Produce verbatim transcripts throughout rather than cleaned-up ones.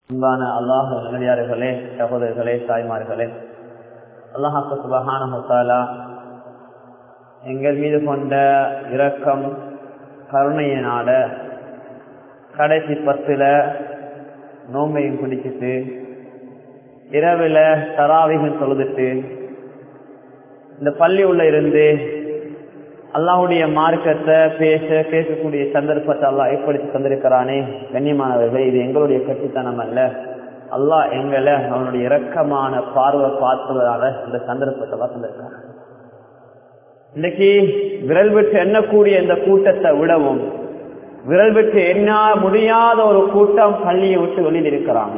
அன்பான அல்லாஹ் நல்லடியார்களே, சகோதரர்களே, தாய்மார்களே, அல்லாஹ் சுப்ஹானஹு வ தஆலா எங்கள் மீது கொண்ட இரக்கம் கருணையினால கடைசி பத்துல நோம்பையும் குடிச்சிட்டு இரவுல தராவிகம் தொழுதுட்டு இந்த பள்ளி உள்ள இருந்து அல்லாஹ்வுடைய மார்க்கத்தை பேச கேட்கக்கூடிய சந்தர்ப்பத்தை அல்லாஹ் ஏற்படுத்தி தந்திருக்கிறானே. கண்ணியமானவர்கள், இது எங்களுடைய கட்சித்தனம் அல்ல. அல்லாஹ் எங்களை அவனுடைய இரக்கமான பார்வை பார்ப்பதால இந்த சந்தர்ப்பத்தை எல்லாம் தந்திருக்கிறான். இன்னைக்கு விரல் விட்டு எண்ணக்கூடிய இந்த கூட்டத்தை விடவும் விரல் விட்டு எண்ண முடியாத ஒரு கூட்டம் பள்ளியை விட்டு வெளியில் இருக்கிறாங்க.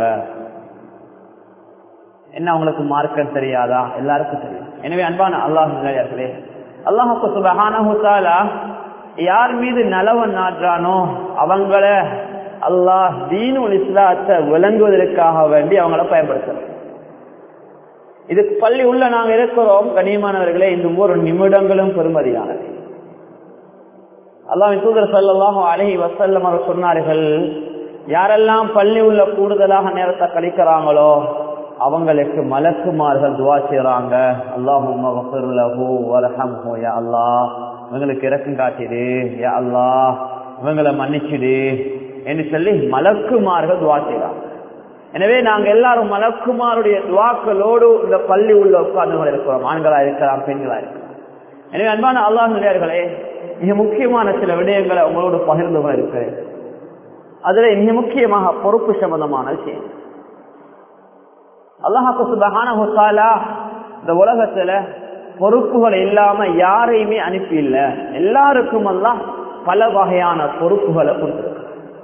என்ன அவங்களுக்கு மார்க்கம் தெரியாதா? எல்லாருக்கும் தெரியும். எனவே அன்பான அல்லாஹ் நல்லடியார்களே, அல்லாஹ் சுப்ஹானஹு வ தஆலா யார் மீது நலவன் நாடுறானோ அவங்கள அல்லாஹ் தீனுல் இஸ்லாத்தை விளங்குவதற்காக வேண்டி அவங்கள பயன்படுத்துறோம். இதுக்கு பள்ளி உள்ள நாங்க இருக்கிறோம். கண்ணியமானவர்களே, இந்த ஒவ்வொரு நிமிடங்களும் பெருமதியானது. அல்லாஹ்வின் தூதர் ஸல்லல்லாஹு அலைஹி வஸல்லம் அவர் சொன்னார்கள், யாரெல்லாம் பள்ளி உள்ள கூடுதலாக நேரத்தை கழிக்கிறாங்களோ அவங்களுக்கு மலக்குமார்கள் துவா செய்றாங்க, அல்லாஹும்ம வஃபிர் லஹு வர்ஹம்ஹு, யா அல்லாஹ் இவங்களுக்கு இரக்கம் காட்டிடு, யா அல்லாஹ் இவங்களை மன்னிச்சிடு என்று சொல்லி மலக்குமார்கள் துவா செய்றாங்க. எனவே நாங்க எல்லாரும் மலக்குமாருடைய துவாக்களோடு இந்த பள்ளி உள்ள உட்கார்ந்து இருக்கிறோம். ஆண்களா இருக்கலாம், பெண்களா இருக்கலாம். எனவே அன்பான அல்லாஹ் நல்லடியார்களே, மிக முக்கியமான சில விடயங்களை உங்களோடு பகிர்ந்து கொள்ள இருக்கிறேன். அதுல மிக முக்கியமாக பொறுப்பு சம்பந்தமான விஷயம். அல்லாஹ் சுப்ஹானஹு வ தஆலா இந்த உலகத்துல பொறுப்புகள் இல்லாம யாரையுமே அனுப்பி இல்ல. எல்லாருக்கும் அல்லாஹ் பல வகையான பொறுப்புகளை கொடுத்திருக்க.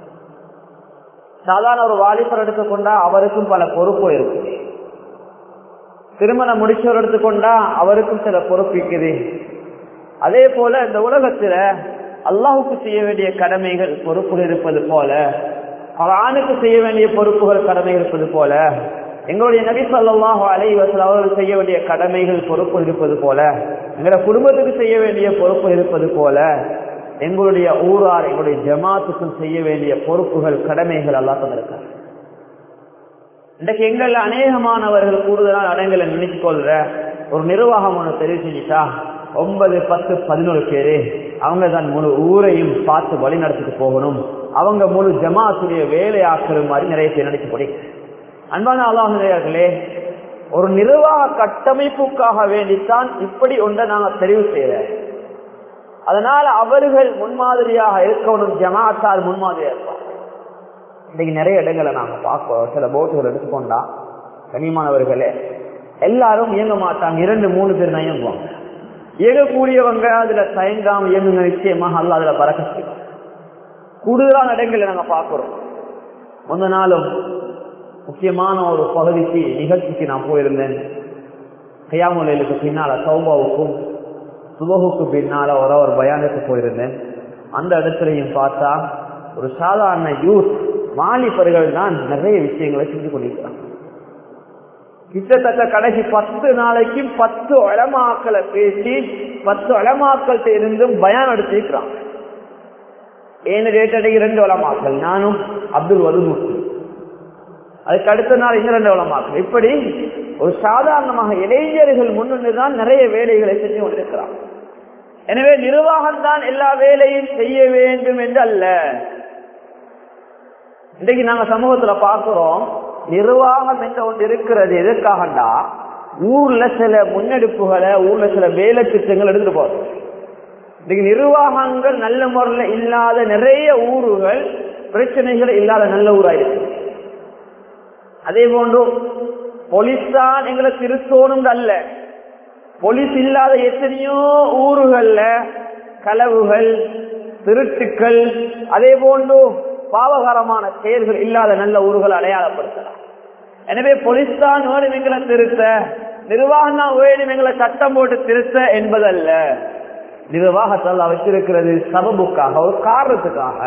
சாதாரண ஒரு வாலிபர் எடுத்துக்கொண்டா அவருக்கும் பல பொறுப்பு இருக்கு. திருமணம் முடிச்சவர் எடுத்துக்கொண்டா அவருக்கும் சில பொறுப்பு இருக்குது. அதே போல இந்த உலகத்துல அல்லாஹுக்கு செய்ய வேண்டிய கடமைகள் பொறுப்புகள் இருப்பது போல, குர்ஆனுக்கு செய்ய வேண்டிய பொறுப்புகள் கடமைகள் இருப்பது போல, எங்களுடைய நபி ஸல்லல்லாஹு அலைஹி வஸல்லம் அவர்கள் செய்ய வேண்டிய கடமைகள் பொறுப்பு இருப்பது போல, எங்களுடைய குடும்பத்துக்கு செய்ய வேண்டிய பொறுப்பு இருப்பது போல, எங்களுடைய ஊரார் எங்களுடைய ஜமாத்துக்கும் செய்ய வேண்டிய பொறுப்புகள் கடமைகள் அல்லாஹ் தந்திருக்கார். இன்றைக்கு எங்கள் அநேகமானவர்கள் கூடுதலான இடங்களை நினைச்சு கொள்ற ஒரு நிர்வாகம் ஒன்று தெரிவு செஞ்சுட்டா ஒன்பது பத்து பதினோரு பேரு அவங்க தான் முழு ஊரையும் பார்த்து வழி நடத்திட்டு போகணும், அவங்க முழு ஜமாத்துடைய வேலை ஆக்குற மாதிரி நிறைய பேர் நினைச்சு போடி. அன்பான அல்லாஹ்களே, ஒரு நிர்வாக கட்டமைப்புக்காக வேண்டித்தான் இப்படி ஒன்றை நாங்கள் தெரிவு செய்யற. அதனால அவர்கள் முன்மாதிரியாக இருக்கணும், ஜமாத்தால் முன்மாதிரியா இருப்பாங்க. இன்னைக்கு நிறைய இடங்களை நாங்க பார்க்கிறோம். சில போட்டுகள் எடுத்துக்கொண்டா கனிமானவர்களே எல்லாரும் இயங்க மாட்டாங்க, இரண்டு மூணு பேர் தான் இயங்குவாங்க. இயங்கக்கூடியவங்க அதுல தயங்காம இயங்குங்க, நிச்சயமாக அல்ல அதுல பறக்க. கூடுதலான இடங்களை நாங்க பார்க்கிறோம். முந்த நாளும் முக்கியமான ஒரு பகுதிக்கு நிகழ்ச்சிக்கு நான் போயிருந்தேன். கியாமுல்லைலுக்கு பின்னால தௌபாவுக்கும் சுபஹுக்கு பின்னால ஒரு ஒரு பயானுக்கு போயிருந்தேன். அந்த இடத்துலையும் பார்த்தா ஒரு சாதாரண யூத் வாலிபர்கள் தான் நிறைய விஷயங்களை செஞ்சு கொண்டிருக்கிறாங்க. கிட்டத்தட்ட கடைசி பத்து நாளைக்கு பத்து உலமாக்களை பேசி பத்து உலமாக்கள்கிட்ட இருந்தும் பயான் எடுத்திருக்கிறாங்க. ஏன்னு ரேட்டடைக்கு ரெண்டு உலமாக்கள், நானும் அப்துல் வதுமுத்து. அதுக்கு அடுத்த நாள் இன்னும் ரெண்டு உலமாக்கள். இப்படி ஒரு சாதாரணமாக இளைஞர்கள் முன்னின்றுதான் நிறைய வேலைகளை செஞ்சு கொண்டிருக்கிறாங்க. எனவே நிர்வாகம் தான் எல்லா வேலையும் செய்ய வேண்டும் என்று அல்ல. இன்றைக்கு நாங்க சமூகத்துல பார்க்கிறோம், நிர்வாகம் என்ற ஒன்று இருக்கிறது. எதற்காகண்டா ஊர்ல சில முன்னெடுப்புகளை, ஊர்ல சில வேலை திட்டங்கள் எடுத்துட்டு போறோம். இன்னைக்கு நிர்வாகங்கள் நல்ல முறையில் இல்லாத நிறைய ஊர்கள், பிரச்சனைகள் இல்லாத நல்ல ஊராயிருக்கு. அதே போன்று போலீஸ் தான் எங்களை திருத்தோணும் அல்ல, போலீஸ் இல்லாத எத்தனையோ ஊர்கள்ல களவுகள், திருட்டுக்கள், அதே போன்று பாவகரமான செயல்கள் இல்லாத நல்ல ஊர்கள் அடையாளப்படுத்தலாம். எனவே போலீஸ் தான் வேணும் எங்களை திருத்த, நிர்வாகம் தான் வேணும் எங்களை சட்டம் போட்டு திருத்த என்பதல்ல. நிர்வாகத்தால் வச்சிருக்கிறது சபபுக்காக, ஒரு காரணத்துக்காக.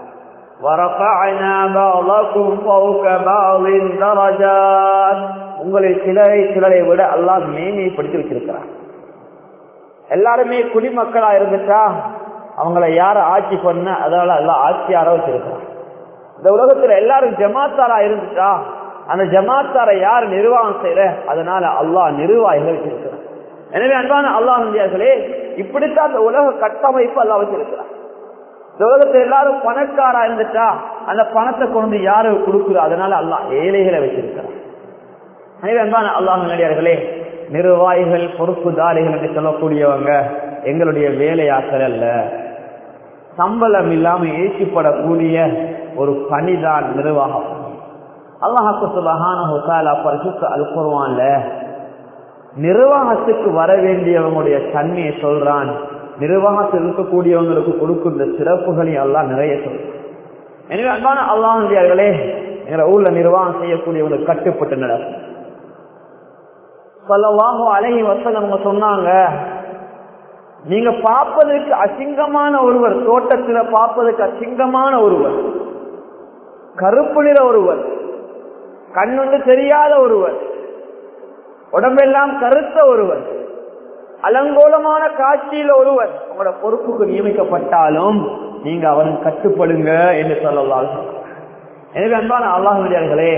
உங்களை சிலரை சிலரை விட அல்லாஹ் மேன்மைப்படுத்தி வச்சிருக்கிறார். எல்லாருமே குடிமக்களா இருந்துட்டா அவங்களை யார ஆட்சி பண்ண அதனால எல்லாம் ஆட்சியார வச்சிருக்கிறார். இந்த உலகத்துல எல்லாரும் ஜமாத்தாரா இருந்துட்டா அந்த ஜமாத்தாரை யார் நிர்வாகம் செய்யற, அதனால அல்லாஹ் நிர்வாகிகள் வச்சிருக்கிறார். எனவே அன்பான அல்லாஹ் நபியார்களே, இப்படித்தான் இந்த உலக கட்டமைப்பு அல்லாஹ் வச்சிருக்கிறார். இந்த உலகத்துல எல்லாரும் பணக்காரா இருந்துட்டா அந்த பணத்தை கொண்டு யாரு கொடுக்குறா, அதனால அல்லாஹ் ஏழைகளை வச்சிருக்கிறார். எனவே அன்பான அல்லாஹ் நபியார்களே, நிர்வாகிகள் பொறுப்புதாரிகள் என்று சொல்லக்கூடியவங்க எங்களுடைய வேலையாக்கள் அல்ல, சம்பளம் இல்லாம ஏற்றிப்படக்கூடிய ஒரு பணிதான் நிர்வாகம். அல்லாஹ் சுப்ஹானஹு வ தஆலா பரிசுத்த அல் குர்ஆன்ல நிர்வாகத்துக்கு வர வேண்டியவங்களுடைய தன்மையை சொல்றான். நிர்வாகத்தில் இருக்கக்கூடியவங்களுக்கு கொடுக்கின்ற சிறப்புகளையும் அல்லாஹ் நிறைய சொல்றான். எனவே அன்பான அல்லாஹ்வியர்களே, எங்களை ஊர்ல நிர்வாகம் செய்யக்கூடியவங்களுக்கு கட்டுப்பட்டு நடக்கும். ஸல்லல்லாஹு அலைஹி வஸல்லம் சொன்னாங்க, நீங்க பார்ப்பதற்கு அசிங்கமான ஒருவர், தோட்டத்துல பார்ப்பதற்கு அசிங்கமான ஒருவர், கருப்பு நிற ஒருவர், கண்ணொன்று தெரியாத ஒருவர், உடம்பெல்லாம் கருத்த ஒருவர், அலங்கோலமான காட்சியில ஒருவர் உங்களோட பொறுப்புக்கு நியமிக்கப்பட்டாலும் நீங்க அவனுக்கு கட்டுப்படுங்க என்று சொல்லலாம். எனவே அன்பான அல்லாஹ்வியர்களே,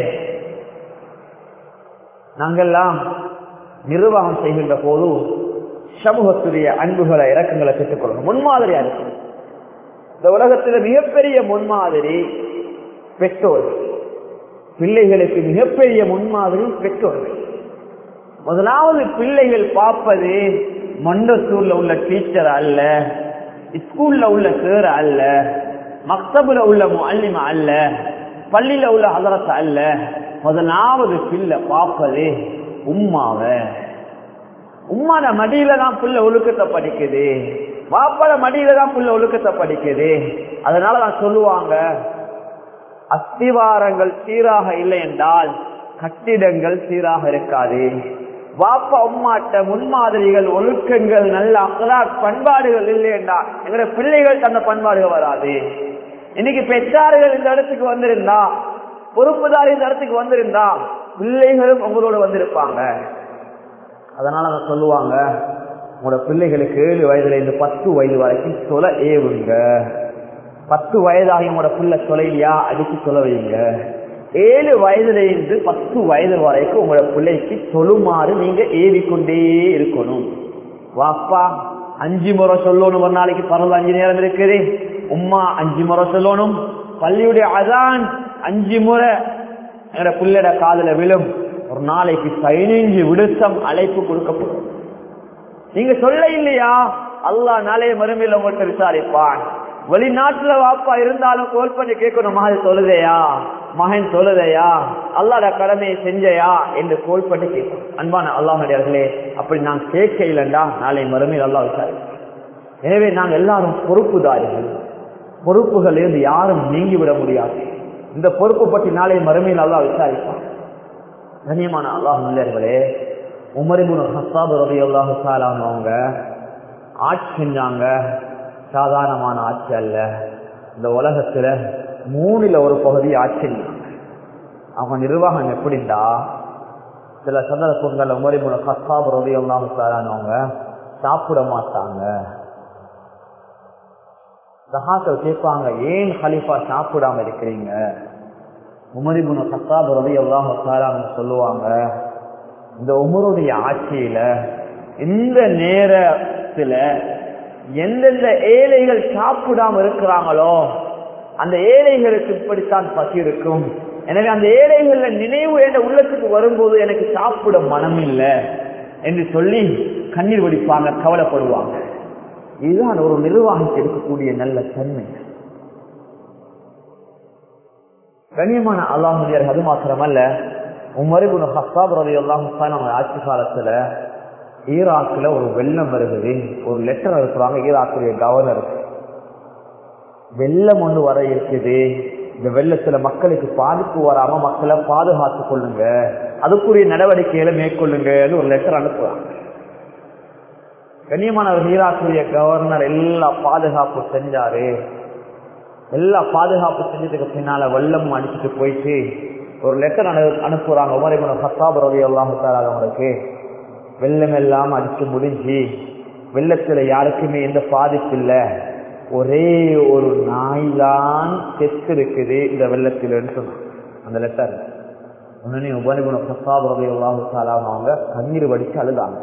நாங்கெல்லாம் நிர்வாகம் செய்கின்ற போது சமூகத்துடைய அன்புகளை இறக்கங்களை பெற்றுக்கொள்ளணும், முன்மாதிரியா இருக்கணும். இந்த உலகத்தில் மிகப்பெரிய முன்மாதிரி பெற்றோர்கள், பிள்ளைகளுக்கு மிகப்பெரிய முன்மாதிரி பெற்றோர்கள். முதலாவது பிள்ளைகள் பார்ப்பது மண்டசூர்ல உள்ள டீச்சர் அல்ல, ஸ்கூல்ல உள்ள சேர் அல்ல, மக்தபுல உள்ள முஅல்லிமா அல்ல, பள்ளியில உள்ள ஹதரத் அல்ல. முதலாவது பிள்ளை பார்ப்பது உம்மாவ. உம்மாட மடியில தான் புள்ள ஒழுக்கத்தை படிக்குது, வாப்பாட மடியில தான் புள்ள ஒழுக்கத்தை படிக்குது. அதனாலதான் சொல்லுவாங்க, அஸ்திவாரங்கள் சீராக இல்லை என்றால் கட்டிடங்கள் சீராக இருக்காது. வாப்பா உம்மாட்ட முன்மாதிரிகள், ஒழுக்கங்கள், நல்ல அக்லாக் பண்பாடுகள் இல்லை என்றால் எங்களுடைய பிள்ளைகள் அந்த பண்பாடுகள் வராது. இன்னைக்கு பெற்றார்கள் இந்த இடத்துக்கு வந்திருந்தா, பொறுப்புதாரி இந்த இடத்துக்கு வந்திருந்தா, பிள்ளைகளும் உங்களோட வந்திருப்பாங்க. அதனால அவங்க சொல்லுவாங்க, உங்களோட பிள்ளைகளுக்கு ஏழு வயதுல இருந்து பத்து வயது வரைக்கும் சொல்ல ஏவுங்க. பத்து வயதாகி உங்களோட பிள்ளை தொலைலையா அடிச்சு சொல்ல வைங்க. ஏழு வயதுல இருந்து பத்து வயது வரைக்கும் உங்களோட பிள்ளைக்கு சொல்லுமாறு நீங்க ஏவிக்கொண்டே இருக்கணும். வாப்பா அஞ்சு முறை சொல்லணும், ஒரு நாளைக்கு பரவ அஞ்சு நேரம் இருக்குது. உம்மா அஞ்சு முறை சொல்லணும். பள்ளியுடைய அதான் அஞ்சு முறை எங்களோட பிள்ளையோட காதுல விழும். ஒரு நாளைக்கு பதினைஞ்சு விடுத்தம் அழைப்பு கொடுக்கப்படும். நீங்க சொல்ல இல்லையா, அல்லாஹ் நாளைய மறுமையில உங்கள்கிட்ட விசாரிப்பான். வெளிநாட்டுல வாப்பா இருந்தாலும் கோல் பண்ணி கேட்கணும், மகன் தொழுதையா, மகன் தொழுதையா, அல்லாஹ்ட கடமையை செஞ்சையா என்று கோல் பண்ணி கேட்கணும். அன்பான அல்லாஹ்வியர்களே, அப்படி நான் கேட்க இல்லைண்டா நாளை மறுமையில் அல்லாஹ் விசாரிப்பான். எனவே நாங்கள் எல்லாரும் பொறுப்புதாரிகள். பொறுப்புகள் இருந்து யாரும் நீங்கிவிட முடியாது. இந்த பொறுப்பு பற்றி நாளை மறுமையில் அல்லாஹ் விசாரிப்பான். கண்ணியமான அல்லாஹ்வியர்களே, உமர் இப்னு ஹத்தாப் ரலியல்லாஹு தஆலா அவங்க ஆட்சி செஞ்சாங்க. சாதாரணமான ஆட்சி அல்ல. இந்த உலகத்துல மூணுல ஒரு பகுதி ஆட்சி. அவங்க நிர்வாகம் எப்படின்னா, சில சந்தர்ப்பங்கள் உமர் இப்னு ஹத்தாப் ரலியல்லாஹு தஆலா அவங்க சாப்பிட மாட்டாங்க. சஹாபாக்கள் கேட்பாங்க, ஏன் கலீஃபா சாப்பிடாம இருக்கிறீங்க? உமர் இப்னு ஹத்தாப் ரலியல்லாஹு தஆலா சொல்லுவாங்க, இந்த உமருடைய ஆட்சியில இந்த நேரத்துல எந்தெந்த ஏழைகள் சாப்பிடாம இருக்கிறாங்களோ அந்த ஏழைகளுக்கு இப்படித்தான் பசி இருக்கும். எனவே அந்த ஏழைகள நினைவு என்ற உள்ளத்துக்கு வரும்போது எனக்கு சாப்பிட மனம் இல்லை என்று சொல்லி கண்ணீர் வடிப்பாங்க, கவலைப்படுவாங்க. இதுதான் ஒரு நிர்வாகிக்கு இருக்கக்கூடிய நல்ல தன்மை. கண்ணியமான அல்லாஹ்வியர், அது மாத்திரமல்ல, உமர் இப்னு ஹத்தாப் ரலியல்லாஹு தஆலா ஆட்சி காலத்துல ஈராக்ல ஒரு வெள்ளம் வருகிறது. ஒரு லெட்டர் அனுப்புறாங்க ஈராக்குடைய கவர்னருக்கு. வெள்ளம் ஒன்று வர இருக்குது, இந்த வெள்ளத்துல மக்களுக்கு பாதிப்பு வராம மக்களை பாதுகாத்துக் கொள்ளுங்க, அதுக்குரிய நடவடிக்கைகளை மேற்கொள்ளுங்க ஒரு லெட்டர் அனுப்புறாங்க. கண்ணியமானவர், ஈராக்குடைய கவர்னர் எல்லா பாதுகாப்பு செஞ்சாரு. எல்லா பாதுகாப்பு செஞ்சதுக்கு பின்னால வெள்ளம் அடிச்சுட்டு போயிட்டு ஒரு லெட்டர் அனு அனுப்புறாங்க உமர் இப்னு ஹத்தாப் ரலியல்லாஹு தஆலா அவங்களுக்கு. வெள்ளம் எல்லாம் அடிச்சு முடிஞ்சு வெள்ளத்துல யாருக்குமே எந்த பாதிப்பு இல்லை, ஒரே ஒரு நாய் தான் செத்து இருக்குது இந்த வெள்ளத்தில் சொன்னாங்க. அந்த லெட்டர் உடனே உபரி குண பிரசாத் அவங்க கண்ணீர் வடிச்சு அழுதாங்க.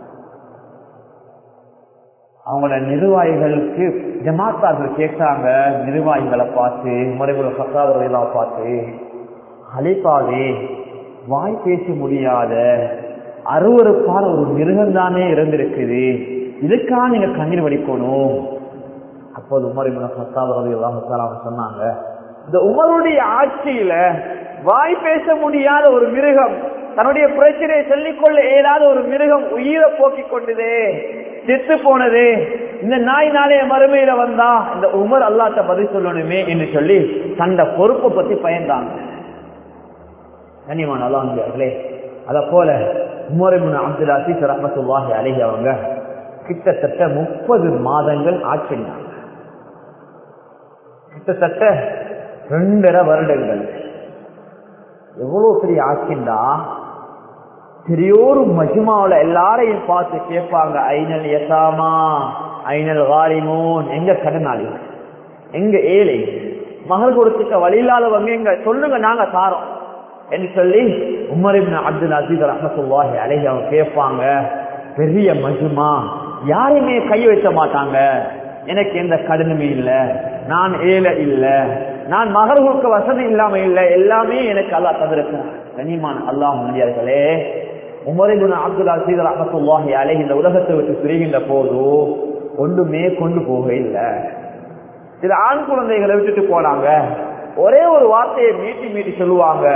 அவங்களோட நிர்வாகிகளுக்கு ஜமாத்தார்கள் கேட்டாங்க, நிர்வாகிகளை பார்த்து உமரிபுல் பிரசாத் பார்த்து, ஹலீஃபாவே வாய் பேச முடியாத அருவருப்பான ஒரு மிருகம் தானே இறந்திருக்குது, இதுக்காக நீங்க கண்ணீர் வடிக்கணும். அப்போது உமர் இப்னு கத்தாப் ரலியல்லாஹு தஆலா சொன்னாங்க, இந்த உமருடைய ஆட்சியில வாய் பேச முடியாத ஒரு மிருகம், தன்னுடைய பிரச்சனையை சொல்லிக்கொள்ள இயலாத ஒரு மிருகம் உயிரை போக்கிக் கொண்டதே, செத்து போனது. இந்த நாய் நாளைய மறுமையில வந்தா இந்த உமர் அல்லாஹ்ட்ட பதில் சொல்லணுமே என்று சொல்லி தந்த பொறுப்பை பத்தி பயந்தாங்க. கண்ணியமான அல்லாஹ்விலே, அத போல உமர் இப்னு அப்துல் அஸீஸ் ரஹ்மத்துல்லாஹி அலைஹி அவங்க கிட்டத்தட்ட முப்பது மாதங்கள் ஆட்சினாங்க. கிட்டத்தட்ட ரெண்டரை வருடங்கள். எவ்வளவு பெரிய ஆட்சிண்டா, பெரியோரு மஜ்மாவுல எல்லாரையும் பார்த்து கேட்பாங்க, ஐனல் யசாமா ஐனல் காரிமூன், எங்க கடனாளி, எங்க ஏழை, மகள் கொடுத்துக்க வழி இல்லாதவங்க எங்க சொல்லுங்க, நாங்க தாரோம் என்று சொல்லி உமர் இப்னு அப்துல் அஸீஸ் ரஹ்மத்துல்லாஹி அலைஹி அவங்க கேட்பாங்க. பெரிய மஜ்மா, யாருமே கை வைக்க மாட்டாங்க, எனக்கு எந்த கடனுமே இல்ல, நான் ஏழை இல்ல, நான் மகர்களுக்கு வசதி இல்லாம இல்ல, எல்லாமே எனக்கு அல்லாஹ் தந்திருக்கிறான். கண்ணியமான அல்லாஹ் நல்லடியார்களே, உமர் இப்னு அப்துல் அஸீஸ் ரஹ்மத்துல்லாஹி அலைஹி இந்த உலகத்தை விட்டு பிரிகின்ற போது ஒன்றுமே கொண்டு போக இல்லை. சில ஆண் குழந்தைகளை விட்டுட்டு போனாங்க, ஒரே ஒரு வார்த்தையை மீட்டி மீட்டி சொல்லுவாங்க,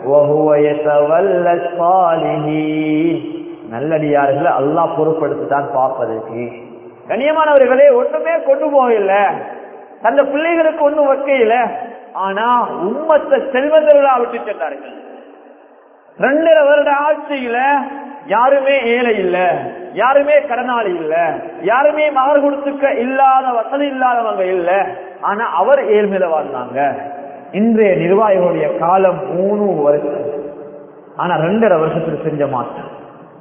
நல்லடியார்களை அல்லாஹ் பொறுப்படுத்தித்தான் பார்ப்பதற்கு. கண்ணியமானவர்களே, ஒண்ணுமே கொண்டு போகல, தந்த பிள்ளைகளுக்கு ஒண்ணும் வைக்கல, ஆனா உம்மத்தை செல்வந்தர்களா விட்டு சென்றார்கள். ரெண்டரை வருட ஆட்சியில யாருமே ஏழை இல்ல, யாருமே கடனாளி இல்ல, யாருமே மகர் கொடுத்துக்க இல்லாத வசதி இல்லாதவங்க இல்ல, ஆனா அவர் ஏழ்மையில வாழ்ந்தாங்க. இன்றைய நிர்வாகிகளுடைய காலம் மூணு வருஷம், ஆனா ரெண்டரை வருஷத்துக்கு செஞ்ச மாற்றம்.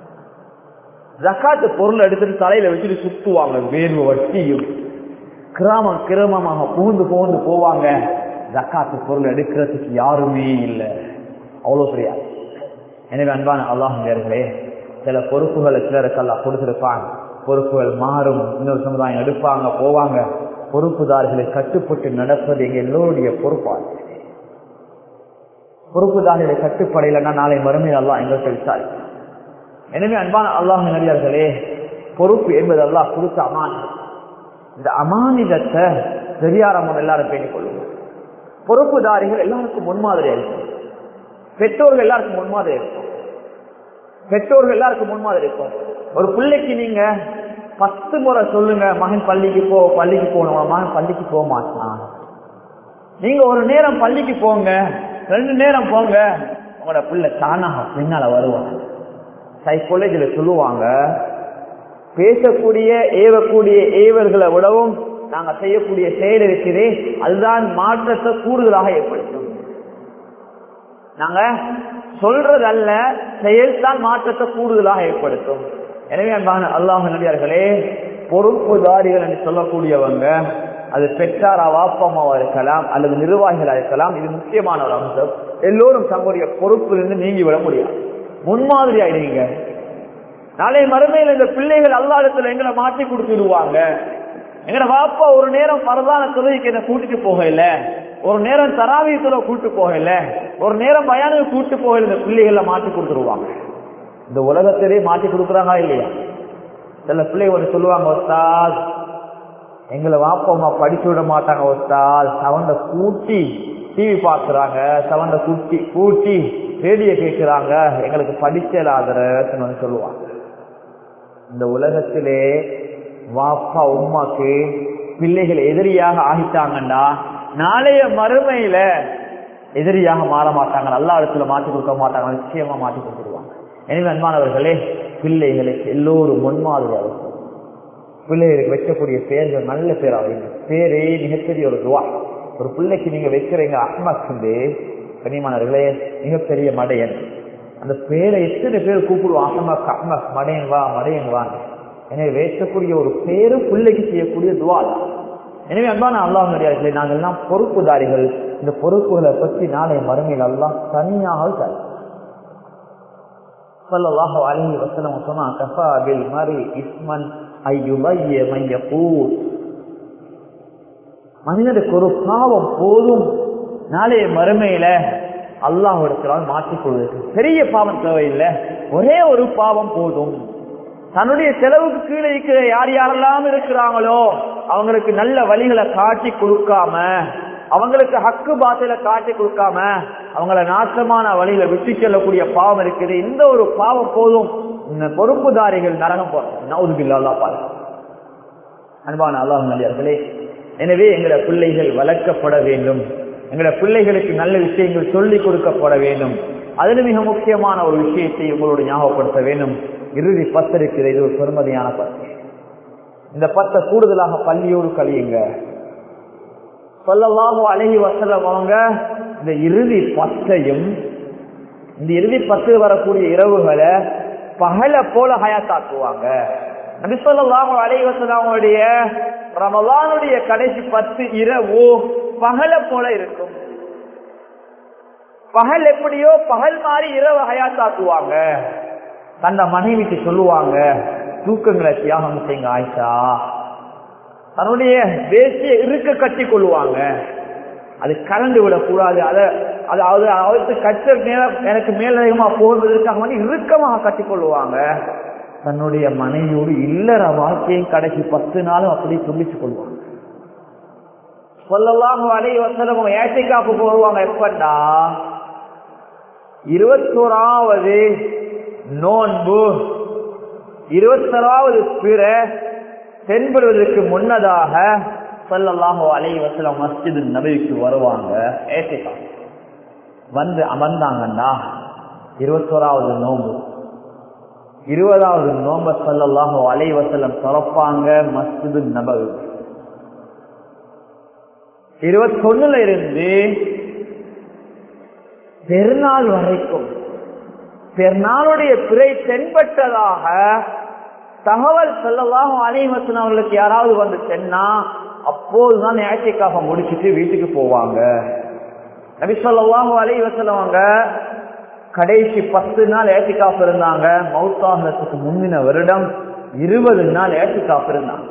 ஜக்காத்து பொருள் எடுத்துட்டு தலையில வச்சுட்டு சுத்துவாங்க, வேர்வு வட்டியும் கிராமம் கிராமமாக புகுந்து புகுந்து போவாங்க. ஜக்காத்து பொருள் எடுக்கிறதுக்கு யாருமே இல்லை, அவ்வளவு பெரிய. எனவே அன்பான அல்லாஹ்விலே, சில பொறுப்புகளை சிலருக்கு அல்லாஹ் கொடுத்திருப்பாங்க, பொறுப்புகள் மாறும், இன்னொரு சமுதாயம் எடுப்பாங்க போவாங்க. பொறுப்புதாரிகளை கட்டுப்பட்டு நடப்பது எங்க எல்லோருடைய பொறுப்பாக. பொறுப்புதாரிகளை கட்டுப்படையிலன்னா நாளை மறுமையில் அல்லாஹ் எங்களுக்கு விசாரிக்கும். எனவே அன்பான அல்லாஹ் நல்லடியார்களே, பொறுப்பு என்பது அல்லாஹ் கொடுத்த அமானிதம். இந்த அமானிதத்தை சரியான முறை எல்லாரும் பேணிக் கொள்ளுங்க. பொறுப்புதாரிகள் எல்லாருக்கும் முன்மாதிரியா இருக்கும், பெற்றோர்கள் எல்லாருக்கும் முன்மாதிரி இருக்கும், பெற்றோர்கள் எல்லாருக்கும் முன்மாதிரி இருக்கும். ஒரு பிள்ளைக்கு நீங்க பத்து முறை சொல்லுங்க, மகன் பள்ளிக்கு போ, பள்ளிக்கு போகணும், மகன் பள்ளிக்கு போக மாட்டான். நீங்க ஒரு நேரம் பள்ளிக்கு போங்க, ரெண்டு நேரம் போங்க, உங்களோட பிள்ளை தானாக பின்னால வருவாங்க. சைக்காலஜில சொல்லுவாங்க, பேசக்கூடிய ஏவக்கூடிய ஏவர்களை விடவும் நாங்க செய்யக்கூடிய செயல் இருக்கிறே, அதுதான் மாற்றத்தை கூடுதலாக ஏற்படுத்தும். நாங்க சொல்றது அல்ல, செயல்தான் மாற்றத்தை கூடுதலாக ஏற்படுத்தும். எனவே அன்பான அல்லாஹ் நல்லடியார்களே, பொறுப்புதாரிகள் என்று சொல்லக்கூடியவங்க அது பெற்றாரா வாப்பமாவா இருக்கலாம் அல்லது நிர்வாகிகளா இருக்கலாம். இது முக்கியமான ஒரு அம்சம். எல்லோரும் தங்களுடைய பொறுப்பிலிருந்து நீங்கி விட முடியாது, முன்மாதிரி ஆயிடுவீங்க. நாளை மறுமையில் இந்த பிள்ளைகள் அல்லாஹ்விடத்துல எங்களை மாற்றி கொடுத்துடுவாங்க. எங்கட வாப்பா ஒரு நேரம் பரதான தொழுகைக்கு என்ன கூட்டிட்டு போகல, ஒரு நேரம் தராவீஹ்ல கூட்டு போகல, ஒரு நேரம் பயானுக்கு கூட்டு போகல, இந்த பிள்ளைகளை மாற்றி கொடுத்துருவாங்க. இந்த உலகத்திலே மாற்றி கொடுக்குறாங்க இல்லையா? சில பிள்ளைகள் சொல்லுவாங்க, உஸ்தாத் எங்களை வாப்பா அம்மா படிச்சு விட மாட்டாங்க உஸ்தாத், சவண்ட கூட்டி டிவி பாக்குறாங்க, சவண்ட கூட்டி கூட்டி ரேடியோ கேட்கிறாங்க, எங்களுக்கு படிச்சலாதரன்னு சொல்லுவாங்க. இந்த உலகத்திலே வாப்பா உம்மாக்கு பிள்ளைகள் எதிரியாக ஆகிட்டாங்கன்னா நாளைய மறுமையில எதிரியாக மாற மாட்டாங்க, நல்ல இடத்துல மாற்றி கொடுக்க மாட்டாங்க, நிச்சயமா மாற்றி கொடுத்துருவாங்க. எனவே அன்பானவர்களே, பிள்ளைகளுக்கு எல்லோரும் முன்மாதிரியாக இருக்கும். பிள்ளைகளுக்கு வைக்கக்கூடிய பெயர்கள் நல்ல பேராக, பேரே மிகப்பெரிய ஒரு துவா. ஒரு பிள்ளைக்கு நீங்க வைக்கிறீங்க அஹ்மத், கனிமானவர்களே மிகப்பெரிய மடையன், அந்த பேரை எத்தனை பேர் கூப்பிடுவோம், அஹ்மத் அஹ்மத் மடையன் வா மடையன் வாங்க. எனவே வைக்கக்கூடிய ஒரு பேரு பிள்ளைக்கு செய்யக்கூடிய துவா. எனவே அன்பான அல்லாஹ்விலே நாங்கள் எல்லாம் பொறுப்புதாரிகள். இந்த பொறுப்புகளை பற்றி நாளை மறுமையில் அல்லாஹ் தனியாக ஸல்லல்லாஹு அலைஹி வஸல்லம் சொன்னா கஃபா பில் மரி இஸ்மன் அய்யுபய்ய மன் யகூல். மனிதனுக்கு ஒரு பாவம் போதும் நாளைய மறுமையில அல்லாஹ்விடத்தில் மாற்றிக்கொள்வது. பெரிய பாவம் தேவையில்லை, ஒரே ஒரு பாவம் போதும். தன்னுடைய செலவுக்கு கீழே இருக்கிற யார் யாரெல்லாம் இருக்கிறாங்களோ அவங்களுக்கு நல்ல வழிகளை காட்டி கொடுக்காம, அவங்களுக்கு ஹக்கு பாத்தில காட்டி கொடுக்காம அவங்கள நாசமான வழியில விட்டு செல்லக்கூடிய பாவம் இருக்குது. இந்த ஒரு பாவம் போதும் பொறுப்புதாரிகள் நரகம் போறாங்க. அன்பான அல்லாஹ் நல்லியார்களே, எனவே எங்கள பிள்ளைகள் வளர்க்கப்பட வேண்டும், எங்களோட பிள்ளைகளுக்கு நல்ல விஷயங்கள் சொல்லிக் கொடுக்கப்பட வேண்டும். அதில் மிக முக்கியமான ஒரு விஷயத்தை உங்களோட ஞாபகப்படுத்த வேண்டும். இறுதி பத்து இருக்கிறது, இது ஒரு பெருமதியான பத்து. இந்த பத்தை கூடுதலாக பள்ளியோடு கழியுங்க. ஸல்லல்லாஹு அலைஹி வஸல்லம் அவங்க இந்த இறுதி பத்தையும் இந்த இறுதி பத்து வரக்கூடிய இரவுகளை பகல போல ஹயாத்தாக்குவாங்க. நபி ஸல்லல்லாஹு அலைஹி வஸல்லம் அவங்களுடைய ரமலானுடைய கடைசி பத்து இரவு பகல போல இருக்கும். பகல் எப்படியோ பகல் மாதிரி இரவு ஹயாத்தாக்குவாங்க. தந்த மனைவிக்கு சொல்லுவாங்க, தூக்கங்களை தியாகம் செய்யுங்க ஆயிஷா. தன்னுடைய தேசிய இருக்க கட்டி கொள்ளுவாங்க, அது கரண்டு விடக்கூடாது. அதை அதாவது அவருக்கு கற்ற நேரம் எனக்கு மேலதிகமா போவதற்காக வந்து இறுக்கமாக கட்டி கொள்ளுவாங்க. தன்னுடைய மனைவியோடு இல்லற வாழ்க்கையை கடைசி பத்து நாளும் அப்படி துண்டிச்சு கொள்வாங்க. ஸல்லல்லாஹு அலைஹி வஸல்லம் ஏத்திகாஃப் போடுவாங்க. எப்படா இருபத்தோராவது நோன்பு இருபத்தோராவது பிற தென்படுவதற்கு முன்னதாக ஸல்லல்லாஹு அலைஹி வஸல்லம் மஸ்ஜிது நபவிக்கு வருவாங்க. ஏத்திகாஃப் வந்து அமர்ந்தாங்கன்னா இருபத்தோராவது நோன்பு இருபதாவது நோன்ப ஸல்லல்லாஹு அலைஹி வஸல்லம் திறப்பாங்க மஸ்ஜிது நபவி. இருபத்தொன்னுல இருந்து பெருநாள் வரைக்கும் பெருநாளுடைய பிறை தென்பட்டதாக தகவல் ஸல்லல்லாஹு அலைஹி வஸல்லம் அவர்களுக்கு யாராவது வந்து சென்னா அப்போதுதான் இஅ்திகாஃப முடிச்சிட்டு வீட்டுக்கு போவாங்க. நபி ஸல்லல்லாஹு அலைஹி வஸல்லம் அவங்க கடைசி பத்து நாள் இஅ்திகாஃப் இருந்தாங்க. மௌத்தாகிறதுக்கு முந்தின வருடம் இருபது நாள் இஅ்திகாஃப் இருந்தாங்க.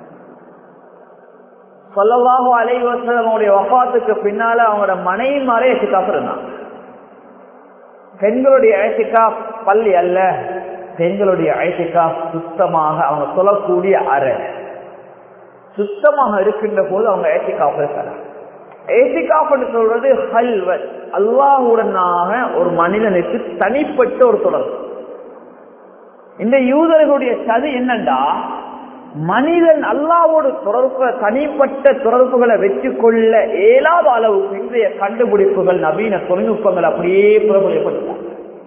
ஸல்லல்லாஹு அலைஹி வஸல்லம் அவருடைய வஃபாத்துக்கு பின்னால அவங்களோட மனைவிமாரே இஅ்திகாஃப் இருந்தாங்க. பெண்களுடைய இஅ்திகாஃப் பள்ளி அல்ல, பெண்களுடைய இஅ்திகாஃப் சுத்தமாக அவங்க சொல்லக்கூடிய அறை சுத்தமாக இருக்கின்ற போது அவங்க இஅ்திகாஃப் இருக்காங்க. இஅ்திகாஃப் என்று சொல்றது ஹல்வத், அல்லாஹ்வுடனாக ஒரு மனிதனுக்கு தனிப்பட்ட ஒரு தொடர்பு. இந்த யூதர்களுடைய சதி என்னண்டா, மனிதன் அல்லாஹ்வோடு தொடர்பு தனிப்பட்ட தொடர்புகளை வெற்றி கொள்ள இயலாத அளவுக்கு இன்றைய கண்டுபிடிப்புகள் நவீன தொழில்நுட்பங்கள் அப்படியே பிரபலப்படுத்தாங்க.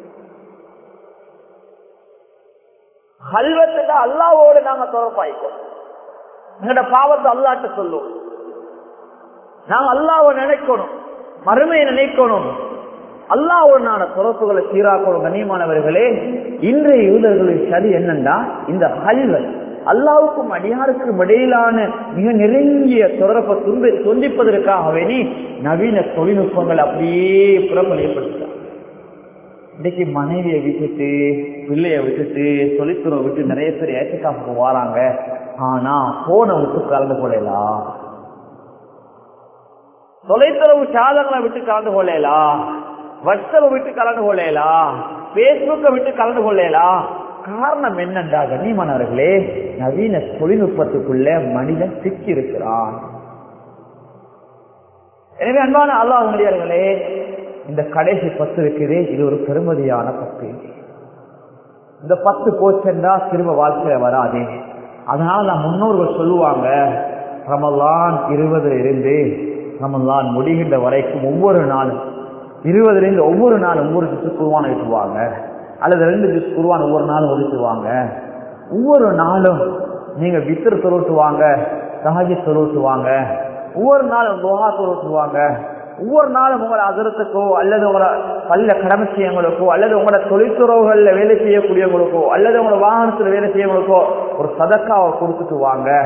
ஹல்வத்துக்கு அல்லாஹ்வோடு நாங்க தொடர்பாய்க்கோம், எங்களோட பாவத்தை அல்லாஹ்ட்ட சொல்லுவோம், நாங்க அல்லாஹ்வை நினைக்கணும், மறுமையை நினைக்கணும், அல்லாஹ்வோட தொடர்புகளை சீராக்கணும். கண்ணியமானவர்களே, இன்றைய யூதர்களின் சதி என்னன்னா, இந்த ஹல்வத் அல்லாஹ்வுக்கும் அடியாருக்கும் இடையிலான மிக நெருங்கிய தொடர்பை துன்பை துண்டிப்பதற்காகவே நவீன தொழில்நுட்பங்கள் அப்படியே புறப்படையப்படுத்தாங்க. இன்னைக்கு மனைவியை விட்டுட்டு பிள்ளைய விட்டுட்டு தொழில்துறை விட்டு நிறைய பேர் இஅ்திகாஃப்க்கு வராங்க. ஆனா போனை விட்டு கலந்து கொள்ளலாம், தொலைத்தொடர்பு சாதனங்களை விட்டு கலந்து கொள்ளலாம், வாட்ஸ்அப்பை விட்டு கலந்து கொள்ளலாம், பேஸ்புக்கை விட்டு கலந்து கொள்ளலாம். காரணம் என்னண்டா கண்ணியமானவர்களே, நவீன தொழில்நுட்பத்துக்குள்ள மனிதன் சிக்கி இருக்கிறான். எனவே அன்பான அல்லாஹ்வுடையவர்களே, இந்த கடைசி பத்து இருக்குது, இது ஒரு பெருமதியான பத்து. இந்த பத்து போச்சென்றா திரும்ப வாழ்க்கையில வராது. அதனால நான் முன்னோர்கள் சொல்லுவாங்க, ரமலான் இருபதுல இருந்து ரமலான் முடிகின்ற வரைக்கும் ஒவ்வொரு நாளும் இருபதுல இருந்து ஒவ்வொரு நாளும் ஒவ்வொரு ஜுஸ் குர்ஆன் எழுதுவாங்க, அல்லது ரெண்டு ஜுஸ் குர்ஆன் ஒவ்வொரு நாளும் ஒதுக்குவாங்க. ஒவ்வொரு நாளும் நீங்க வித்ர் தொழுட்டுவாங்க, தஹஜ்ஜுத் தொழுட்டுவாங்க, ஒவ்வொரு நாளும் துஆ தொழுட்டுவாங்க. ஒவ்வொரு நாளும் உங்களோட அதிரத்துக்கோ அல்லது உங்களோட பல்ல கடமை செய்யவங்களுக்கோ அல்லது உங்களோட தொழிற்துறவுகள்ல வேலை செய்யக்கூடியவங்களுக்கோ அல்லது உங்களோட வாகனத்துல வேலை செய்யவங்களுக்கோ ஒரு சதக்காவை கொடுத்துட்டு வாங்க.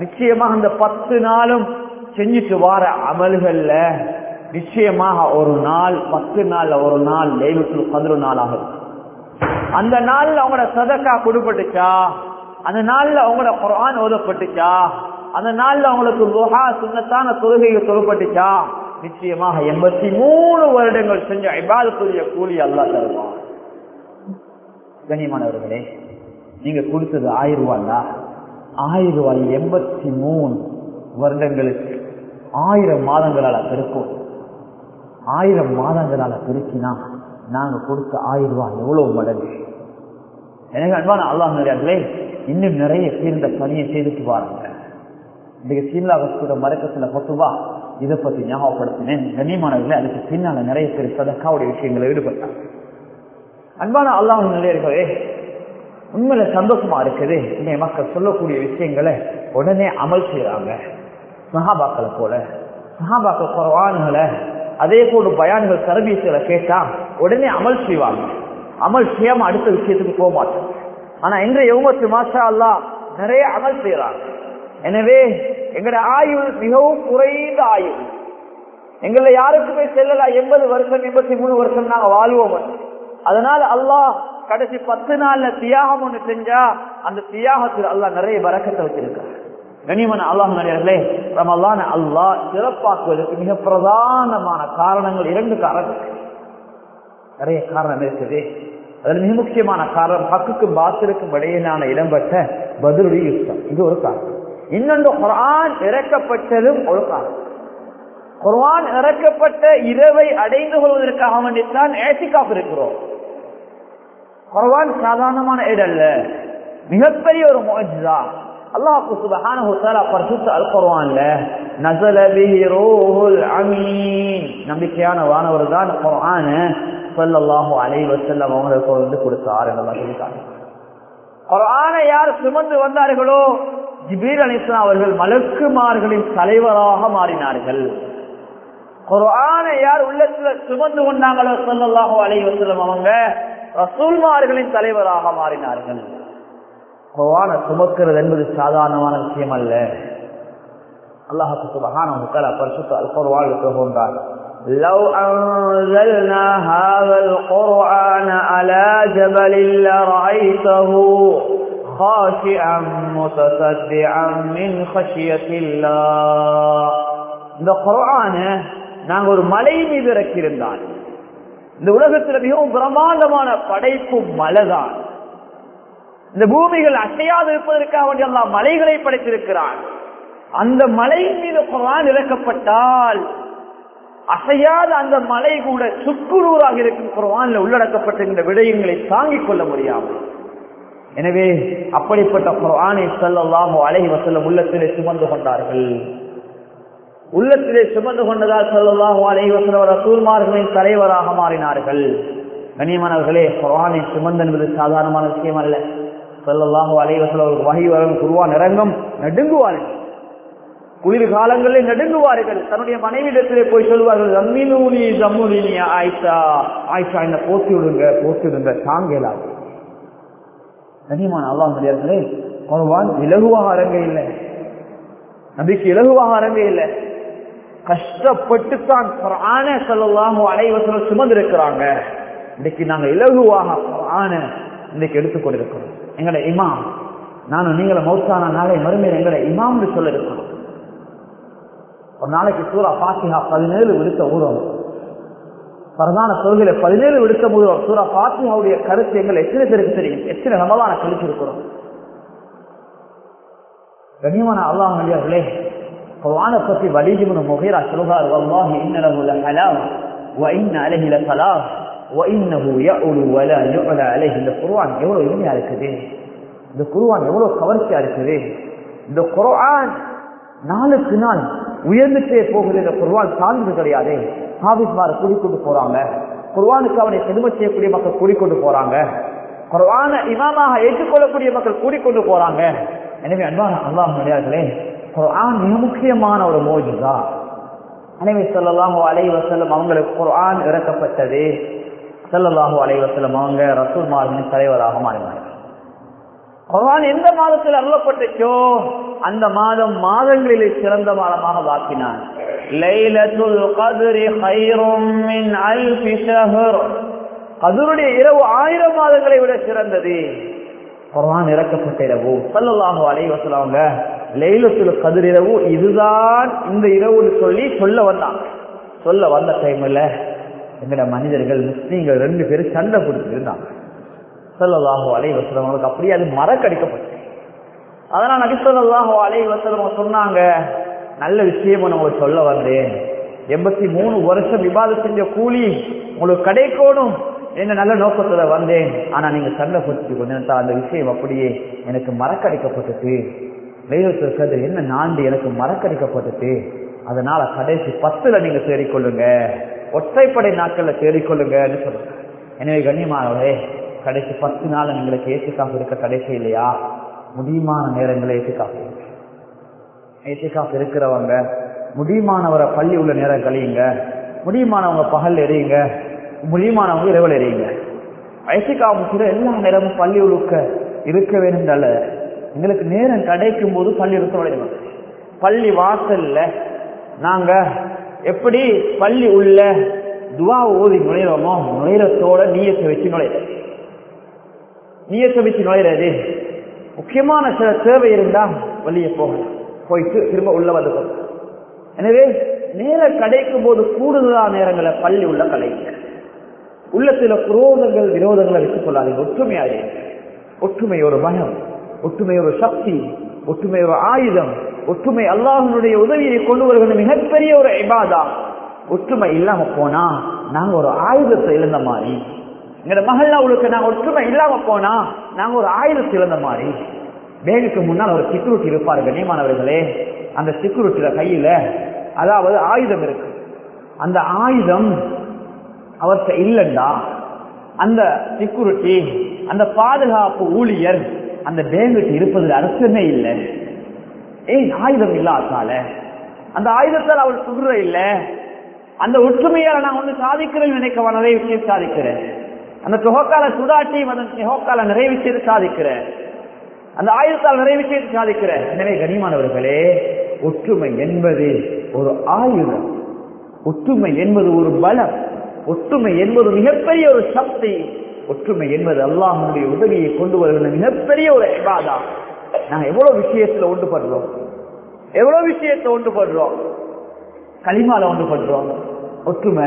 நிச்சயமாக அந்த பத்து நாளும் செஞ்சுட்டு வார அமல்கள்ல நிச்சயமாக ஒரு நாள் பத்து நாள்ல ஒரு நாள் லைலத்துல் கத்ர் நாளாக அந்த நாள்ல அவங்களோட சதக்கா கொடுப்பட்டுச்சா, அந்த நாள்ல அவங்களோட குர்ஆன் ஓதப்பட்டுச்சா, அந்த நாள்ல அவங்களுக்கு துஹா சுன்னத்தான தொழுகைகள் தொழப்பட்டுச்சா, நிச்சயமாக எண்பத்தி மூணு வருடங்கள் செஞ்ச இபாதத்துடைய கூலி அல்லாஹ் தருவான். கண்ணியமானவர்களே, நீங்க கொடுத்தது ஆயிரம் ரூபாய்னா ஆயிரம் ரூபாய் எண்பத்தி மூணு வருடங்களுக்கு ஆயிரம் மாதங்களால பெருக்கும். ஆயிரம் மாதங்களால பெருக்கினா நாங்க கொடுத்த ஆயிரம் ரூபாய் எவ்வளவு மடங்கு. எனக்கு அன்பான அல்லாஹ் நல்லடியார்களே, இன்னும் நிறைய பேர் இந்த பணியை செய்துட்டு பாருங்க. இன்னைக்கு சீம்லா வஸ்துட மரக்கத்துல பத்துவா இதை பத்தி ஞாபகப்படுத்தினேன். கண்ணியமானவர்களே, அதுக்கு பின்னால நிறைய பேர் சதக்காவுடைய விஷயங்களை ஈடுபட்டாங்க. அன்பான அல்லாஹ் நல்லடியார்களே, உண்மையில சந்தோஷமா இருக்குது. இன்னைய மக்கள் சொல்லக்கூடிய விஷயங்களை உடனே அமல் செய்யறாங்க. சஹாபாக்களை போல சஹாபாக்கள் குர்ஆன்களை அதே போல பயான்கள் சர்வீஸ்களை கேட்டா உடனே அமல் செய்வாங்க. அமல் செய்யாம அடுத்த விஷயத்துக்கு போக மாட்டோம். ஆனா இன்றைய யௌமத்து மாஷா அல்லாஹ் நிறைய அமல் செய்யறாங்க. எனவே எங்கட ஆயுள் மிகவும் குறைந்த ஆயுள். எங்களை யாருக்குமே செல்லலாம் எண்பது வருஷம் எண்பத்தி மூணு வருஷம் நாங்க வாழ்வோம். அதனால அல்லாஹ் கடைசி பத்து நாள்ல தியாகம் ஒண்ணு செஞ்சா அந்த தியாகத்தில் அல்லாஹ் நிறைய பரக்கத்தை வச்சிருக்காங்க. கனிமன் அல்லாஹ் நல்லடியார்களே, ரமலான் அல்லாஹ் சிறப்பாக்குவதற்கு மிக பிரதானமான காரணங்கள் இரண்டு காரணம். நிறைய காரணம் இருக்குது. அதில் மிக முக்கியமான காரணம் ஹக்குக்கும் பாத்திலுக்கும் இடையிலான இடம்பெற்ற பத்ருடைய யுத்தம். இது ஒரு காரணம். இன்னொன்று குர்ஆன் இறக்கப்பட்டதும் ஒரு காரணம். குர்ஆன் இறக்கப்பட்ட இரவை அடைந்து கொள்வதற்காக வேண்டித்தான் இஅ்திகாஃப் இருக்கிறோம். குர்ஆன் சாதாரணமான இடம் அல்ல, மிகப்பெரிய ஒரு முஅஜிஸா. அல்லாஹ் சுப்ஹானஹு வ தஆலா பரிசுத்த அல் குர்ஆன்ல நஸல பிஹி ரூஹுல் அமீன், நம்பிக்கையான வானவர் தான் குர்ஆனை ஸல்லல்லாஹு அலைஹி வஸல்லம் அவங்களுக்கு வந்து கொடுத்தார் என்று அல்லாஹ் சொல்றார். குர்ஆனை யார் சுமந்து வந்தார்களோ ஜிப்ரீல் அலைஹிஸ்ஸலாம் அவர்கள் மலக்குமார்களின் தலைவராக மாறினார்கள். குர்ஆனை யார் உள்ளத்துல சுமந்து கொண்டாங்களோ ஸல்லல்லாஹு அலைஹி வஸல்லம் அவங்க ரசூல்மார்களின் தலைவராக மாறினார்கள். குர்ஆனை சுமக்கிறது என்பது சாதாரணமான விஷயம் அல்ல. அல்லாஹ் சுப்ஹானஹு வ தஆலா பரிசுத்த அல் குர்ஆனில் சொல்கிறார், லவ் அன்ஸல்னா ஹாதல் குர்ஆன அலா ஜபலின் லரஅய்தஹு காஷிஅன் முத்தஸத்திஅன் மின் கஷ்யத்தில்லாஹ். இந்த குர்ஆனை நாங்க ஒரு மலை மீது இறக்கியிருந்தால், இந்த உலகத்தில் மிகவும் பிரம்மாண்டமான படைப்பு மலைதான். இந்த பூமிகள் அசையாது இருப்பதற்காக வேண்டிய அல்லாஹ் மலைகளை படைத்திருக்கிறான். அந்த மலை மீது குர்ஆன் இறக்கப்பட்டால் அசையாத அந்த மலை கூட சுக்குநூறாக இருக்கும் குர்ஆன்ல உள்ளடக்கப்பட்ட இந்த விடயங்களை தாங்கிக் கொள்ள முடியாமல். எனவே அப்படிப்பட்ட குர்ஆனை ஸல்லல்லாஹு அலைஹி வஸல்லம் உள்ளத்திலே சுமந்து கொண்டார்கள். உள்ளத்திலே சுமந்து கொண்டதால் ஸல்லல்லாஹு அலைஹி வஸல்லம் ரசூல்மார்களின் தலைவராக மாறினார்கள். கண்ணியமானவர்களே, குர்ஆனை சுமந்து என்பது சாதாரணமான விஷயம் அல்ல. ஸல்லல்லாஹு அலைஹி வஸல்லம் வஹி வரும் குர்ஆன் இறங்கும் நடுங்குவார்கள். குளிர் காலங்களில் நடுங்குவார்கள். தன்னுடைய மனைவியிடத்திலே போய் சொல்வார்கள், ஜம்மிலூனி ஜம்முலினி ஆயிஷா, ஆயிஷா என்ன போத்தி விடுங்க போத்தி விடுங்க தாங்கலாது. கண்ணியமான அல்லாஹ் நல்லடியார்களே, குர்ஆன் இலகுவாக அரங்க இல்லை, நபிக்கு இலகுவாக அரங்க இல்லை. கஷ்டப்பட்டு தான் குர்ஆனை ஸல்லல்லாஹு அலைஹி வஸல்லம் சுமந்திருக்கிறாங்க. இன்னைக்கு நாங்க இலகுவாக குர்ஆனை இன்னைக்கு எடுத்துக்கொண்டிருக்கிறோம். எங்களை இமாம், நானும் நீங்களை மௌத்தான நாளை மறுமையில் எங்களை இமாம்னு சொல்ல இருக்கிறோம். ஒரு நாளைக்கு சூரா ஃபாத்திஹா பதினேழு விடுத்த ஊரம், பிரதான தொழுகையில பதினேழு விடுத்த ஊரம். சூரா ஃபாத்திஹாவுடைய கருத்து எங்களை எத்தனை பேருக்கு தெரியும்? எத்தனை ரமலான கழிச்சிருக்கிறோம்? கண்ணியமான அல்லாஹ் நல்லடியார்களே, குர்ஆனை பற்றி வலீத் இப்னு முகீரா சொல்றார், வல்லாஹி இன்னஹு லஹலாவ் வ இன்ன அலைஹி லஸலாவ் வ இன்னஹு யஉலு வ லா யுஅலா அலைஹி. இந்த குர்ஆன் எவ்வளவு இனிமையா இருக்குது, இந்த குர்ஆன் எவ்வளவு கவர்ச்சியா இருக்குது. இந்த குர்ஆன் நாளுக்கு நாள் உயர்ந்துட்டே போகுது. இந்த குர்ஆன் சார்ந்தது கிடையாது. ஹாஃபிஸ்மார் கூடிக்கொண்டு போறாங்க, குர்ஆனுக்கு அவனை செதுமை செய்யக்கூடிய மக்கள் கூடிக்கொண்டு போறாங்க, குர்ஆனை இமாமாக ஏற்றுக்கொள்ளக்கூடிய மக்கள் கூடிக்கொண்டு போறாங்க. எனவே அன்பான அல்லாஹ் நல்லடியார்களே, குர்ஆன் மிக முக்கியமான ஒரு மோஜிஸா. நபி ஸல்லல்லாஹு அலைஹி வஸல்லம் அவங்களுக்கு குர்ஆன் இறக்கப்பட்டது. ஸல்லல்லாஹு அலைஹி வஸல்லம் அவங்க ரசூல்மார்களின் தலைவராக மாறினார்கள். குர்ஆன் எந்த மாதத்தில் அருளப்பட்டுச்சோ அந்த மாதம் மாதங்களிலே சிறந்த மாதமாக ஆக்கினான். லைலத்துல் கத்ரி கைரும் மின் அல்ஃபி ஷஹர். கத்ருடைய இரவு ஆயிரம் மாதங்களை விட சிறந்தது. குர்ஆன் இறக்கப்பட்ட இரவு ஸல்லல்லாஹு அலைஹி வஸல்லம் லைலத்துல் கத்ர் இரவு இதுதான் இந்த இரவுன்னு சொல்லி சொல்ல வந்தாங்க. சொல்ல வந்த டைம்ல எங்கட மனிதர்கள் முஸ்லீம்கள் ரெண்டு பேரும் சண்டை பிடிச்சிட்டு இருந்தாங்க. ஸல்லல்லாஹு அலைஹி வஸல்லம் அவங்களுக்கு அப்படியே அது மறக்கடிக்கப்பட்டது. அதனால நபி ஸல்லல்லாஹு அலைஹி வஸல்லம் சொன்னாங்க, நல்ல விஷயம் உங்களுக்கு சொல்ல வந்தேன். எண்பத்தி மூணு வருஷம் இபாதத் செஞ்ச கூலி உங்களுக்கு கிடைக்கணும் என்ன நல்ல நோக்கத்துல வந்தேன். ஆனா நீங்க சண்டை பிடிச்சி கொஞ்சம் அந்த விஷயம் அப்படியே எனக்கு மறக்கடிக்கப்பட்டது. லைலத்துல் கத்ர் என்ன நாண்டு எனக்கு மறக்கடிக்கப்பட்டது. அதனால கடைசி பத்துல நீங்க தேடிக்கொள்ளுங்க, ஒற்றைப்படை நாட்கள்ல தேடிக்கொள்ளுங்கன்னு சொல்லுங்க. எனவே கண்ணியமானவரே, கடைசி பத்து நாள் எங்களுக்கு ஏசிக்காக இருக்க கடைசி இல்லையா? முடியுமான நேரங்களை ஏசிக்காக ஏசிக்காக இருக்கிறவங்க முடியுமானவரை பள்ளி உள்ள நேரம் கழியுங்க, முடியுமானவங்க பகல் எறியுங்க, முடியுமானவங்க இரவல் எறியுங்க. ஐசிக்காக கூட எல்லா நேரமும் பள்ளி உழுக்க இருக்க வேணும்னால எங்களுக்கு நேரம் கிடைக்கும் போது பள்ளி இருக்க பள்ளி வாசல்ல நாங்க எப்படி பள்ளி உள்ள துவா ஓதி நுழைறோமோ நுழைறத்தோட நீயத்தை வச்சு நுழைற நீயத்தை வச்சு நுழைறது. முக்கியமான சில தேவை இருந்தா வெளியே போகணும், போயிட்டு திரும்ப உள்ள வந்து போகணும். எனவே நேரம் கிடைக்கும் போது கூடுதலான நேரங்களை பள்ளி உள்ள கலைங்க. உள்ளத்துல குரோதங்கள் விரோதங்களை வைத்துக் கொள்ளாதீங்க. ஒற்றுமையாக ஒற்றுமை ஒரு பயம், ஒற்றுமை ஒரு சக்தி, ஒற்றுமை ஒரு ஆயுதம், ஒற்றுமை அல்லாஹ்வுடைய உதவியை கொண்டு வருகிற மிகப்பெரிய ஒரு இபாதா. ஒற்றுமை இல்லாம போனா நாங்க ஒரு ஆயுதத்தை இழந்த மாதிரி. எங்க மகள்ல உங்களுக்கு நாங்க ஒற்றுமை இல்லாம போனா நாங்க ஒரு ஆயுதத்தை இழந்த மாதிரி. பேங்குக்கு முன்னால் ஒரு செக்யூரிட்டி இருப்பாரு கண்ணியமானவர்களே. அந்த செக்யூரிட்டியில கையில அதாவது ஆயுதம் இருக்கு. அந்த ஆயுதம் அவர்கிட்ட இல்லைண்டா அந்த செக்யூரிட்டி அந்த பாதுகாப்பு ஊழியர் அந்த பேங்குக்கு இருப்பதில் அரசுமே இல்லை. ஏன் ஆயுதம் இல்லாதால அந்த ஆயுதத்தால் அவள் சுடுற இல்லை. அந்த ஒற்றுமையால நான் ஒண்ணு சாதிக்கிறேன் நினைக்க நிறைய விஷயம் சாதிக்கிறேன். அந்த தொகைக்கால சுடாட்டி அதன் தொகைக்கால நிறைய விஷயத்தை சாதிக்கிறேன். அந்த ஆயுதத்தால் நிறைய விஷயத்தை சாதிக்கிறேன். எனவே கனிமானவர்களே, ஒற்றுமை என்பது ஒரு ஆயுதம், ஒற்றுமை என்பது ஒரு பலம், ஒற்றுமை என்பது மிகப்பெரிய ஒரு சக்தி, ஒற்றுமை என்பது அல்லாஹ்வுடைய உதவியை கொண்டு வருகிற மிகப்பெரிய ஒரு இபாதா. நாங்க எவ்வளவு விஷயத்துல ஒன்றுபடுறோம், எவ்வளவு விஷயத்தை ஒன்றுபடுறோம், கலிமால ஒன்றுபடுறோம். ஒற்றுமை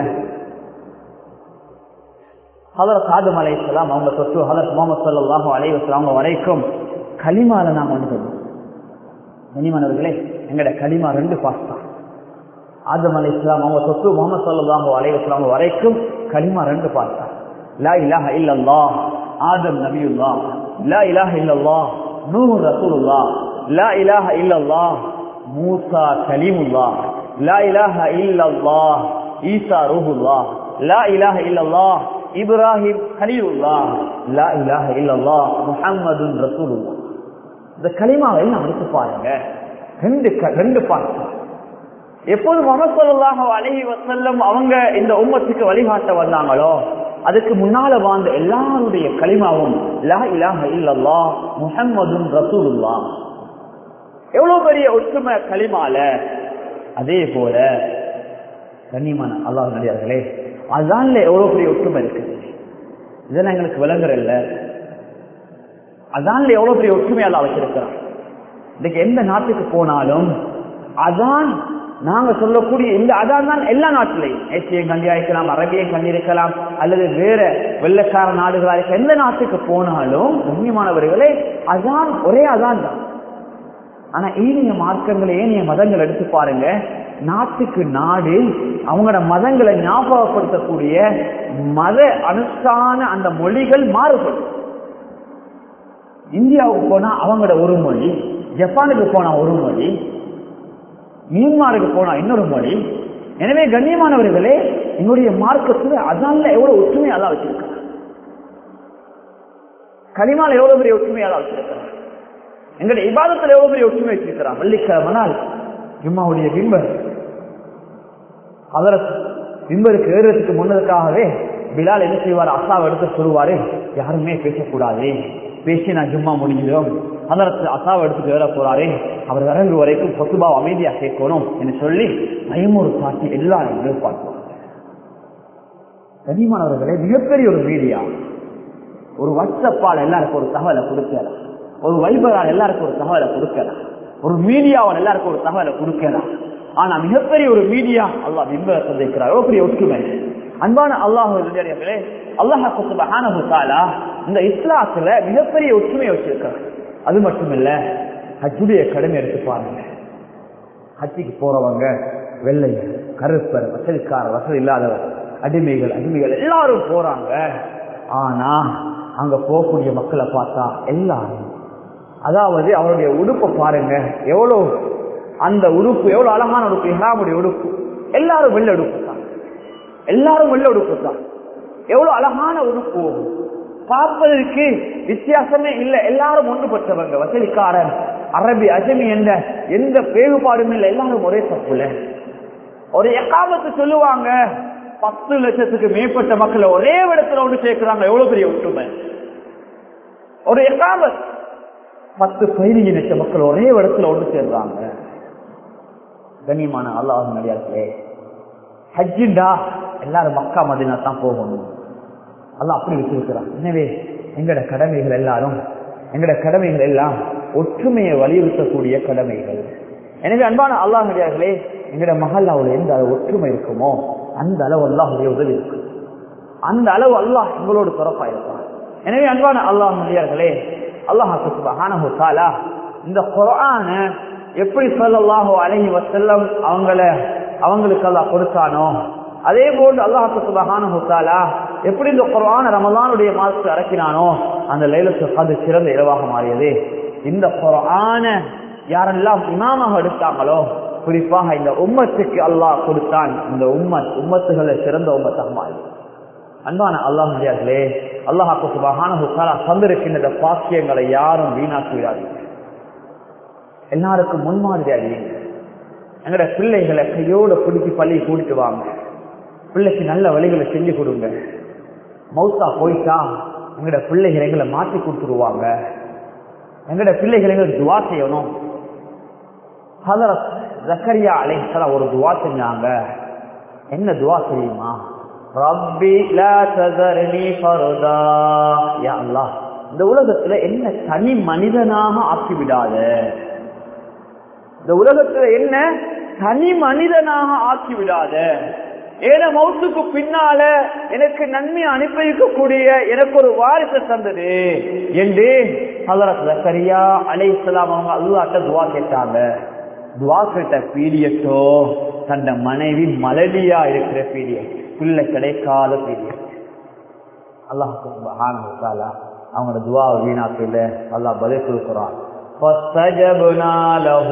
ஹதரத் ஆதம் அலைஹிஸ்ஸலாம் அவங்க தொட்டு ஹதரத் முஹம்மது ஸல்லல்லாஹு அலைஹி வஸல்லம் அவங்க வரைக்கும் கலிமால நாம் ஒன்றுபடுறோம். கனிமானவர்களே, எங்கட கலிமா ரெண்டு பாஸ் தான். ஆதம் அலைஹிஸ்ஸலாம் அவங்க தொட்டு முஹம்மது ஸல்லல்லாஹு அலைஹி வஸல்லம் வரைக்கும் கலிமா ரெண்டு பாஸ் தான். லா இலாஹ இல்லல்லாஹ் ஆதம் நபியுல்லாஹ், லா இலாஹ இல்லல்லாஹ் நூஹ் ரசூலுல்லாஹ், லா இலாஹ இல்லல்லாஹ் மூசா கலீமுல்லாஹ், லா இலாஹ இல்லல்லாஹ் ஈசா ரூஹுல்லாஹ், லா இலாஹ இல்லல்லாஹ் இப்ராஹிம் கலீலுல்லாஹ், லா இலாஹ இல்லல்லாஹ் முஹம்மதுன் ரசூலுல்லாஹ். இந்த கலிமாவை எல்லாம் எடுத்து பாருங்க. ரெண்டு ரெண்டு பாட்டு. எப்போது முஹம்மது ஸல்லல்லாஹு அலைஹி வஸல்லம் அவங்க இந்த உம்மத்துக்கு வழிகாட்ட வந்தாங்களோ அதுக்கு முன்னால வாழ்ந்த எல்லாருடைய கலிமாவும் லா இலாஹ இல்லல்லாஹ் முஹம்மதுன் ரசூலுல்லாஹ். எவ்வளவு பெரிய ஒற்றுமை கலிமால. அதே போல கண்ணியமான அல்லாஹ் நடிகார்களே, அதான்ல எவ்வளவு பெரிய ஒற்றுமை இருக்கு. இதெல்லாம் எங்களுக்கு விளங்குற இல்ல. அதான்ல எவ்வளவு பெரிய ஒற்றுமையால வச்சிருக்கிறான். இன்னைக்கு எந்த நாட்டுக்கு போனாலும் அதான் நாங்க சொல்லக்கூடிய இந்த அதான் தான் எல்லா நாட்டிலையும் ஏசியன் கண்டியா இருக்கலாம், அரபியன் கண்டி இருக்கலாம், அல்லது வேற வெள்ளக்கார நாடுகளா இருக்க எந்த நாட்டுக்கு போனாலும் கண்ணியமானவர்களே அதான் ஒரே அதான் தான். ஆனா ஏனைய மார்க்கங்களை ஏனைய மதங்கள் எடுத்து பாருங்க, நாட்டுக்கு நாடு அவங்களோட மதங்களை ஞாபகப்படுத்தக்கூடிய மத அனுஷ்டான அந்த மொழிகள் மாறுபடும். இந்தியாவுக்கு போனா அவங்களோட ஒரு மொழி, ஜப்பானுக்கு போனா ஒரு மொழி, மியான்மருக்கு போனா இன்னொரு மொழி. எனவே கண்ணியமானவர்களே, எங்களுடைய மார்க்கத்துல அதான்ல எவ்வளவு ஒற்றுமையால வச்சிருக்கிறார், கலிமால எவ்வளவு பெரிய ஒற்றுமையால வச்சிருக்கிறார், எங்களுடைய இபாதத்துல எவ்வளவு பெரிய ஒற்றுமை வச்சிருக்கிறார். வெள்ளிக்கிழமனால் ஜும்மாவுடைய பிம்பர் அதற்கு பிம்பருக்கு ஏறுறதுக்கு முன்னதுக்காகவே பிலால் என்ன செய்வார், அசாவை எடுத்து சொல்லுவாரு, யாருமே பேசக்கூடாது, பேசி நான் ஜும்மா முடிஞ்சிடும் அதற்கு அசாவை எடுத்துட்டு வேற போறாரே அவர் இறங்கு வரைக்கும் பொசுபா அமைதியா கேட்கணும் என்று சொல்லி பயமுறு காட்டி எல்லாரும் எதிர்பார்ப்பாங்க. கனிமானவர்களே, மிகப்பெரிய ஒரு மீடியா, ஒரு வாட்ஸ்அப்பால் எல்லாருக்கும் ஒரு தகவலை கொடுக்கலாம், ஒரு வைபரால் எல்லாருக்கும் ஒரு தகவலை கொடுக்கலாம், ஒரு மீடியாவால் எல்லாருக்கும் ஒரு தகவலை கொடுக்கலாம். ஆனா மிகப்பெரிய ஒரு மீடியா அல்லாஹ் பிம்பரை சந்திக்கிறார். பெரிய ஒற்றுமை. அன்பான அல்லாஹ்வுடைய அல்லாஹ் சுப்ஹானஹு வ தஆலா இந்த இஸ்லாத்துல மிகப்பெரிய ஒற்றுமையை வச்சிருக்கார். அது மட்டுமில்ல, ஹஜ்ஜுடைய கடமை எடுத்து பாருங்க. ஹஜ்ஜுக்கு போறவங்க வெள்ளை கருப்பர் வசதிக்கார வசதி இல்லாதவர் அடிமைகள் அடிமைகள் எல்லாரும் போறாங்க. ஆனா அங்க போகக்கூடிய மக்களை பார்த்தா எல்லாரும், அதாவது அவருடைய உடுப்பை பாருங்க, எவ்வளவு அந்த உடுப்பு எவ்வளவு அழகான உடுப்பு, இஹ்ராமுடைய உடுப்பு. எல்லாரும் வெள்ளை உடுப்பு தான், எல்லாரும் வெள்ளை உடுப்பு தான். எவ்வளவு அழகான உடுப்பு, பார்ப்பதற்கு வித்தியாசமே இல்லை. எல்லாரும் ஒன்றுபட்டவங்க, வசதிக்காரன் அரபி அஜமி என்ற எந்த பேகுபாடும் இல்லை, எல்லாரும் ஒரே தப்புல. ஒரு எக்காமத்து சொல்லுவாங்க, பத்து லட்சத்துக்கு மேற்பட்ட மக்களை ஒரே இடத்துல ஒன்று சேர்க்கிறாங்க. எவ்வளவு பெரிய ஒற்றுமை. ஒரு எக்காமத் பத்து பதினஞ்சு லட்சம் மக்கள் ஒரே இடத்துல ஒன்று சேர்றாங்க. கண்ணியமான அல்லாஹ் நடிகார்களே, ஹஜ்ஜிண்டா எல்லாரும் மக்கா மதீனா தான் போகணும். அல்லாஹ் அப்படி வச்சிருக்கிறான். எனவே எங்கட கடமைகள் எல்லாரும் எங்கட கடமைகள் எல்லாம் ஒற்றுமையை வலியுறுத்தக்கூடிய கடமைகள். எனவே அன்பான அல்லாஹ் நடிகார்களே, எங்கட மஹல்லாவுல எந்த அளவு ஒற்றுமை இருக்குமோ அந்த அளவு அல்லாஹ்வுடைய உதவி இருக்கு, அந்த அளவு அல்லாஹ் எங்களோடு சிறப்பா இருப்பான். எனவே அன்பான அல்லாஹ் நடிகார்களே, அல்லாஹ் சுப்ஹானஹு வ தஆலா இந்த குர்ஆனை எப்படி ஸல்லல்லாஹு அலைஹி வஸல்லம் அவங்கள அவங்களுக்கு அல்லாஹ் கொடுத்தானோ, அதே போன்று அல்லாஹ் சுப்ஹானஹு வ தஆலா எப்படி இந்த குர்ஆனை ரமலானுடைய மாதத்தில் இறக்கினானோ அந்த லைலத்துல் கத்ர் சிறந்த இரவாக மாறியது. இந்த குர்ஆனை யாரெல்லாம் இமாமாக எடுத்தாங்களோ, குறிப்பாக இந்த உம்மத்துக்கு அல்லாஹ் கொடுத்தான். இந்த உம்மத் உம்மத்துகளை சிறந்த உம்மத்தாக மாறி. அன்பான அல்லாஹ்விலே, அல்லாஹ் சுப்ஹானஹு வ தஆலா தந்திருக்கின்ற பாக்கியங்களை யாரும் வீணாக்கி விடாதீங்க. எல்லாருக்கும் முன்மாதிரியாக எங்கட பிள்ளைகளை கையோட பிடிச்சி பள்ளி கூட்டிட்டு வாங்க. பிள்ளைக்கு நல்ல வழிகளை செஞ்சு கொடுங்க. மௌத்தா போயிட்டா எங்கட பிள்ளைகளை எங்களை மாற்றி கொடுத்துருவாங்க. எங்கட பிள்ளைகளை எங்களுக்கு துவா செய்யணும். ஹதரத் ஜக்கரியா அலைஹிஸ்ஸலாம் ஒரு துவா செஞ்சாங்க. என்ன துவா தெரியுமா? ரப்பி லா தஸர்னி ஃபர்தா. யா அல்லாஹ், இந்த உலகத்துல என்ன தனி மனிதனாக ஆக்கிவிடாத. இந்த உலகத்துல என்ன தனி மனிதனாக ஆக்கிவிடாத. ஏன மௌத்துக்கு பின்னால எனக்கு நன்மை அனுப்பி வைக்கக்கூடிய எனக்கு ஒரு வாரிசை தந்தது என்று ஹதரத் ஜக்கரியா அலைஹிஸ்ஸலாம் அவங்க அல்லாஹ்ட்ட துவா கேட்டாங்க. துவா கேட்ட பீரியட்டோ தன்னை மனைவி மலடியா இருக்கிற பீரியட், பிள்ளை கிடைக்காத பீரியட். அல்லாஹ் சுப்ஹானஹு வ தஆலா அவங்களோட துவாவை வீணாக்கல அல்லாஹ் பதில் கொடுக்குறான். فاستجبنا له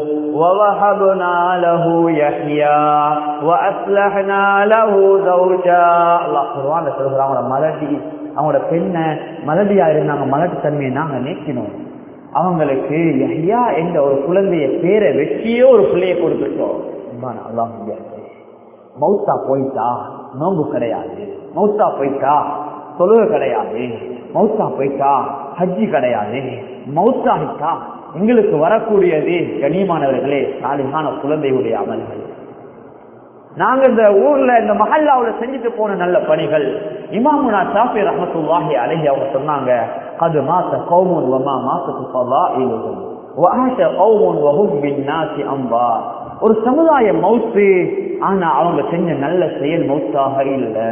ووهبنا له يحيى واصلحنا له زوجا. அல்லாஹ் குர்ஆன்ல சொல்றாங்க, மலடி அவங்களோட பெண்ணை மலடியா இருந்தாங்க, மலட்டு தன்மையை நாங்க நீக்கினோம். அவங்களுக்கு யஹ்யா என்ற ஒரு குழந்தைய பேரை வெற்றியோ ஒரு பிள்ளைய கொடுத்துட்டோம். அல்லாஹ் மௌத்தா போயிட்டா நோம்பு கிடையாது, மௌத்தா போயிட்டா தொழுகை கிடையாது, மௌத்தா போயிட்டா ஹஜ்ஜி கிடையாது. மௌத்தாகிட்டா எங்களுக்கு வரக்கூடியது கண்ணியமானவர்களே சாலிஹான குழந்தையுடைய அமல்கள். நாங்க இந்த ஊர்ல இந்த மஹல்லாவுல செஞ்சுட்டு போன நல்ல பணிகள். இமாமுனா ஷாஃபி ரஹ்மத்துல்லாஹி அலைஹி அவங்க சொன்னாங்க, கது மாத கௌமுன் வமா மாசத்து ஃபலாயிலுஹும் வஆஷ கௌமுன் வஹும் பின்னாசி அம்பா. ஒரு சமுதாயம் மௌத்து, ஆனா அவங்க செஞ்ச நல்ல செயல் மௌத்தாக இல்லை.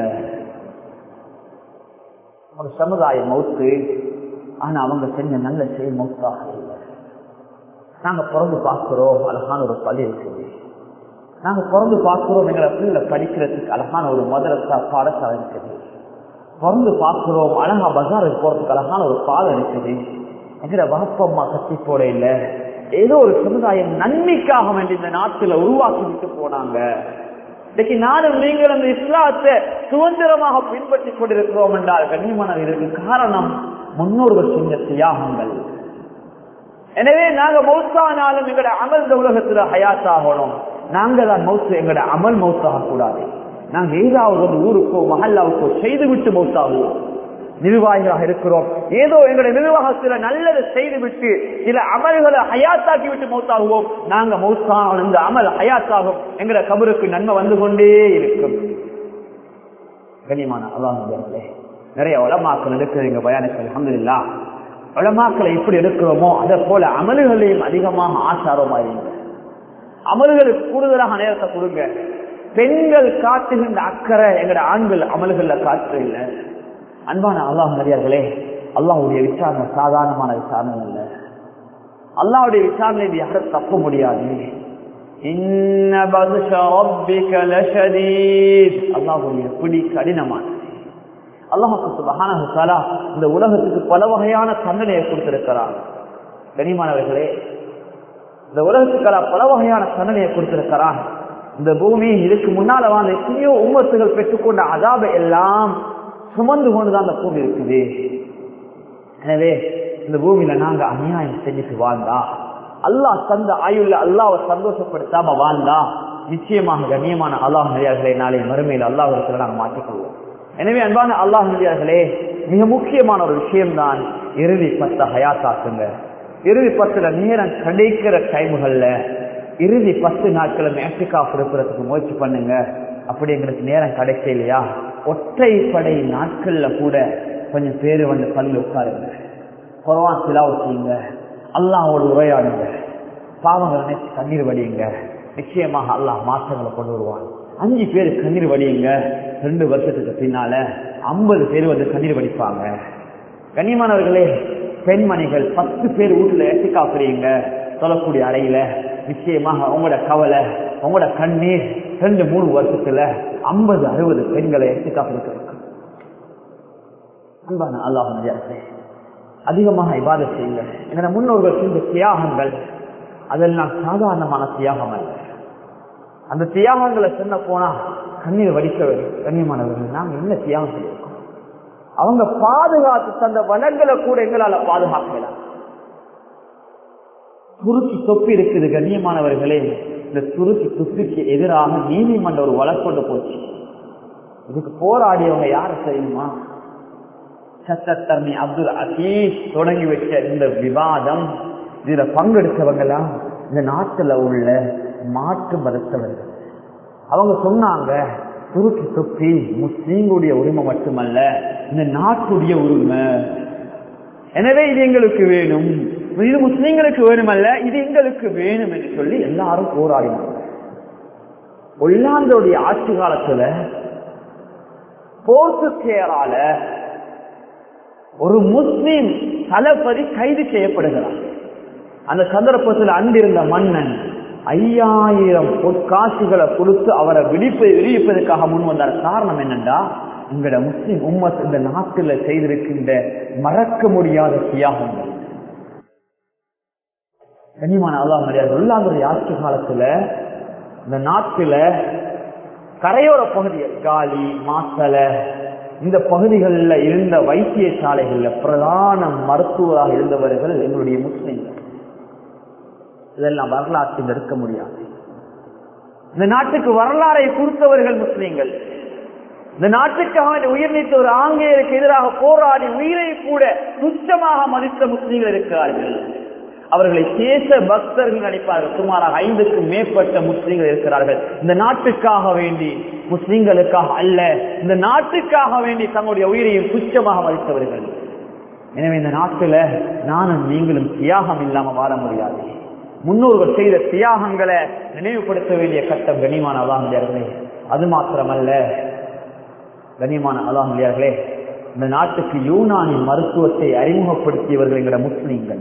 ஒரு சமுதாயம் மௌத்து, ஆனா அவங்க செஞ்ச நல்ல செயல் மௌத்தாக இல்லை. நாங்க பிறந்து பார்க்கிறோம், அழகான ஒரு பள்ளி இருக்குது. நாங்க பிறந்து பார்க்கிறோம், எங்களை பிள்ளை படிக்கிறதுக்கு அழகான ஒரு மதரசா பாடசாலை இருக்குது. பிறந்து பார்க்கிறோம், அழகா பஜாருக்கு போறதுக்கு அழகான ஒரு பாதை இருக்குது. எங்களை வகுப்பம்மா கட்டி போட இல்லை. ஏதோ ஒரு சமுதாயம் நன்மைக்காக வேண்டி இந்த நாட்டுல உருவாக்கி விட்டு போனாங்க. இன்னைக்கு நானும் நீங்கள் அந்த இஸ்லாத்தை சுதந்திரமாக பின்பற்றி கொண்டிருக்கிறோம் என்றால் கண்ணியமான இதற்கு காரணம் முன்னோர்கள் செஞ்ச தியாகங்கள். எனவே நாங்க மௌத்தானாலும் எங்களோட அமல் இந்த உலகத்துல ஹயாத்தாகணும். நாங்க தான் மௌத்து, எங்களோட அமல் மௌத்தாக கூடாது. நாங்க ஏதாவது ஒரு ஊருக்கோ மஹல்லாவுக்கோ செய்து விட்டு மௌத்தாகுவோம். நிர்வாகிகளாக இருக்கிறோம். ஏதோ எங்களுடைய நிர்வாகத்தில் நல்லது செய்துவிட்டு சில அமல்களை ஹயாத்தாக்கி விட்டு மௌத்தாகுவோம். நாங்க மௌத்தான இந்த அமல் ஹயாத்தாகும், எங்களை கபருக்கு நன்மை வந்து கொண்டே இருக்கும். கண்ணியமான அல்லாஹ்வே, நிறைய உலமாக்கள் எடுக்கிற எங்க பயானுக்கள் அல்ஹம்துலில்லாஹ். உலமாக்களை எப்படி எடுக்கிறோமோ அதே போல அமல்களையும் அதிகமாக ஆசாரமாயிருங்க. அமல்களுக்கு கூடுதலாக நேரத்தை கொடுங்க. பெண்கள் காட்டுகின்ற அக்கறை எங்கட ஆண்கள் அமல்கள்ல காற்று இல்லை. அன்பான அல்லாஹ் நடிகார்களே, அல்லாஹ்வுடைய விசாரணை சாதாரணமான விசாரணை அல்ல. அல்லாஹ்வுடைய விசாரணை யாரும் தப்ப முடியாது. இன்ன பத்ஷ ரப்பிக லஷதீத். அல்லாஹ்வுடைய பிடி கடினமானது. அல்லாஹ் சுப்ஹானஹு வ தஆலா இந்த உலகத்துக்கு பல வகையான தண்டனையை கொடுத்திருக்கிறார். கனிமானவர்களே, இந்த உலகத்துக்கு பல வகையான தண்டனையை கொடுத்திருக்கிறார். இந்த பூமி இதுக்கு முன்னால வாழ்ந்த எத்தனையோ உம்மத்துகள் பெற்றுக்கொண்ட அதாபை எல்லாம் சுமந்து கொண்டுதான் அந்த பூமி இருக்குது. எனவே இந்த பூமியில நாங்க அநியாயம் செஞ்சுட்டு வாழ்ந்தா, அல்லாஹ் தந்த ஆயுள்ள அல்லாஹ்வை சந்தோஷப்படுத்தாம வாழ்ந்தா, நிச்சயமாக கண்ணியமான அல்லாஹ் நடிகார்களே, நாளை மறுமையில் அல்லாஹ் இடத்துல நாங்கள் மாற்றிக்கொள்வோம். எனவே அன்பான அல்லாஹ் நடிகார்களே, மிக முக்கியமான ஒரு விஷயம்தான் இறுதி பத்த ஹயாத்தாக்குங்க. இறுதி பத்துல நேரம் கிடைக்கிற டைமுகள்ல இறுதி பத்து நாட்களை மேட்சிக்காக கொடுக்கறதுக்கு முயற்சி பண்ணுங்க. அப்படி எங்களுக்கு நேரம் கிடைக்க இல்லையா, ஒற்றைப்படை நாட்கள்ல கூட கொஞ்சம் பேரு வந்து பள்ளி உட்காருங்க, குர்ஆன் திலாவத் செய்யுங்க, அல்லாஹ்வோட உரையாடுங்க, பாவங்களை நினைச்சு கண்ணீர் வடியுங்க. நிச்சயமாக அல்லாஹ் மாற்றங்களை கொண்டு வருவான். அஞ்சு பேர் கண்ணீர் வடியுங்க, ரெண்டு வருஷத்துக்கு பின்னால ஐம்பது பேர் வந்து கண்ணீர் வடிப்பாங்க. கண்ணியமானவர்களே, பெண்மணிகள் பத்து பேர் வீட்டுல ஏசிக்கா புரியுங்க சொல்லக்கூடிய அறையில, நிச்சயமாக உங்களோட கவலை உங்களோட கண்ணீர் ரெண்டு மூணு வருஷத்துல ஐம்பது அறுபது பெண்களை ஏசிக்கா புரிக்க. அன்பான அல்லாஹ் நடிகார்களே, அதிகமாக இபாதத் செய்யுங்க. எங்க முன்னோர்கள் செஞ்ச தியாகங்கள் அதெல்லாம் சாதாரணமான தியாகம் அல்ல. அந்த தியாகங்களை சொன்ன போனா கண்ணீர் வடிக்க வேண்டும். கண்ணியமானவர்கள், நாங்க என்ன தியாகம் செய்யணும்? அவங்க பாதுகாத்து தந்த வனங்களை கூட எங்களால பாதுகாக்கலாம். துருக்கி தொப்பி இருக்குது கண்ணியமானவர்களே, இந்த துருக்கி தொப்பிக்கு எதிராக நீதிமன்ற ஒரு வழக்கொண்டு போச்சு. இதுக்கு போராடியவங்க யாரு தெரியுமா? சட்டத்தரணி அப்துல் அசீஸ் தொடங்கி வச்ச இந்த விவாதம், இதுல பங்கெடுத்தவங்கலாம் இந்த நாட்டுல உள்ள மாற்று மதத்தவர்கள். அவங்க சொன்னாங்க, துருக்கி தொப்பி முஸ்லீம்களுடைய உரிமை மட்டுமல்ல, இந்த நாட்டுடைய உரிமை. எனவே இது எங்களுக்கு வேணும், இது முஸ்லீம்களுக்கு வேணுமல்ல, இது எங்களுக்கு வேணும் என்று சொல்லி எல்லாரும் போராடினாங்க. ஒல்லாந்தோடைய ஆட்சி காலத்துல போர்த்துகேயரால ஒரு முஸ்லீம் தளபதி கைது செய்யப்படுகிறார். அந்த சந்தர்ப்பத்தில் அன்றிருந்த மன்னன் ஐயாயிரம் பொற்காசுகளை கொடுத்து அவரை விடுப்பை விடுவிப்பதற்காக முன் வந்தார். காரணம் என்னண்டா, எங்கட முஸ்லிம் உம்மத் இந்த நாட்டில் செய்திருக்கின்ற மறக்க முடியாத தியாகங்கள். கண்ணியமான அல்லாஹ் நடிகார்கள், உள்ளாந்துடைய ஆட்சி காலத்துல இந்த நாட்டில கரையோர பகுதிகள் காலி மாசல இந்த பகுதிகளில் இருந்த வைத்தியசாலைகள்ல பிரதான மருத்துவராக இருந்தவர்கள் எங்களுடைய முஸ்லிம்கள். இதெல்லாம் வரலாற்றில் இருக்க முடியாது. இந்த நாட்டுக்கு வரலாறை கொடுத்தவர்கள் முஸ்லிம்கள். இந்த நாட்டுக்காக உயிர் நீத்த ஒரு ஆங்கிலேயருக்கு எதிராக போராடி உயிரை கூட துச்சமாக மதித்த முஸ்லிம்கள் இருக்கிறார்கள். அவர்களை தேச பக்தர்கள் நினைப்பார்கள். சுமாராக ஐந்துக்கும் மேற்பட்ட முஸ்லிம்கள் இருக்கிறார்கள். இந்த நாட்டுக்காக வேண்டி, முஸ்லிம்களுக்காக அல்ல, இந்த நாட்டுக்காக வேண்டி தங்களுடைய உயிரையும் துச்சமாக மதித்தவர்கள். எனவே இந்த நாட்டில நானும் நீங்களும் தியாகம் இல்லாம வாழ முடியாது. முன்னோர்கள் செய்த தியாகங்களை நினைவுபடுத்த வேண்டிய கட்டம் கண்ணியமான அல்லாஹ்வியார்களே. அது மாத்திரமல்ல கண்ணியமான அல்லாஹ்வியார்களே, இந்த நாட்டுக்கு யூனானி மருத்துவத்தை அறிமுகப்படுத்தியவர்கள் என்கிற முஸ்லிம்கள்.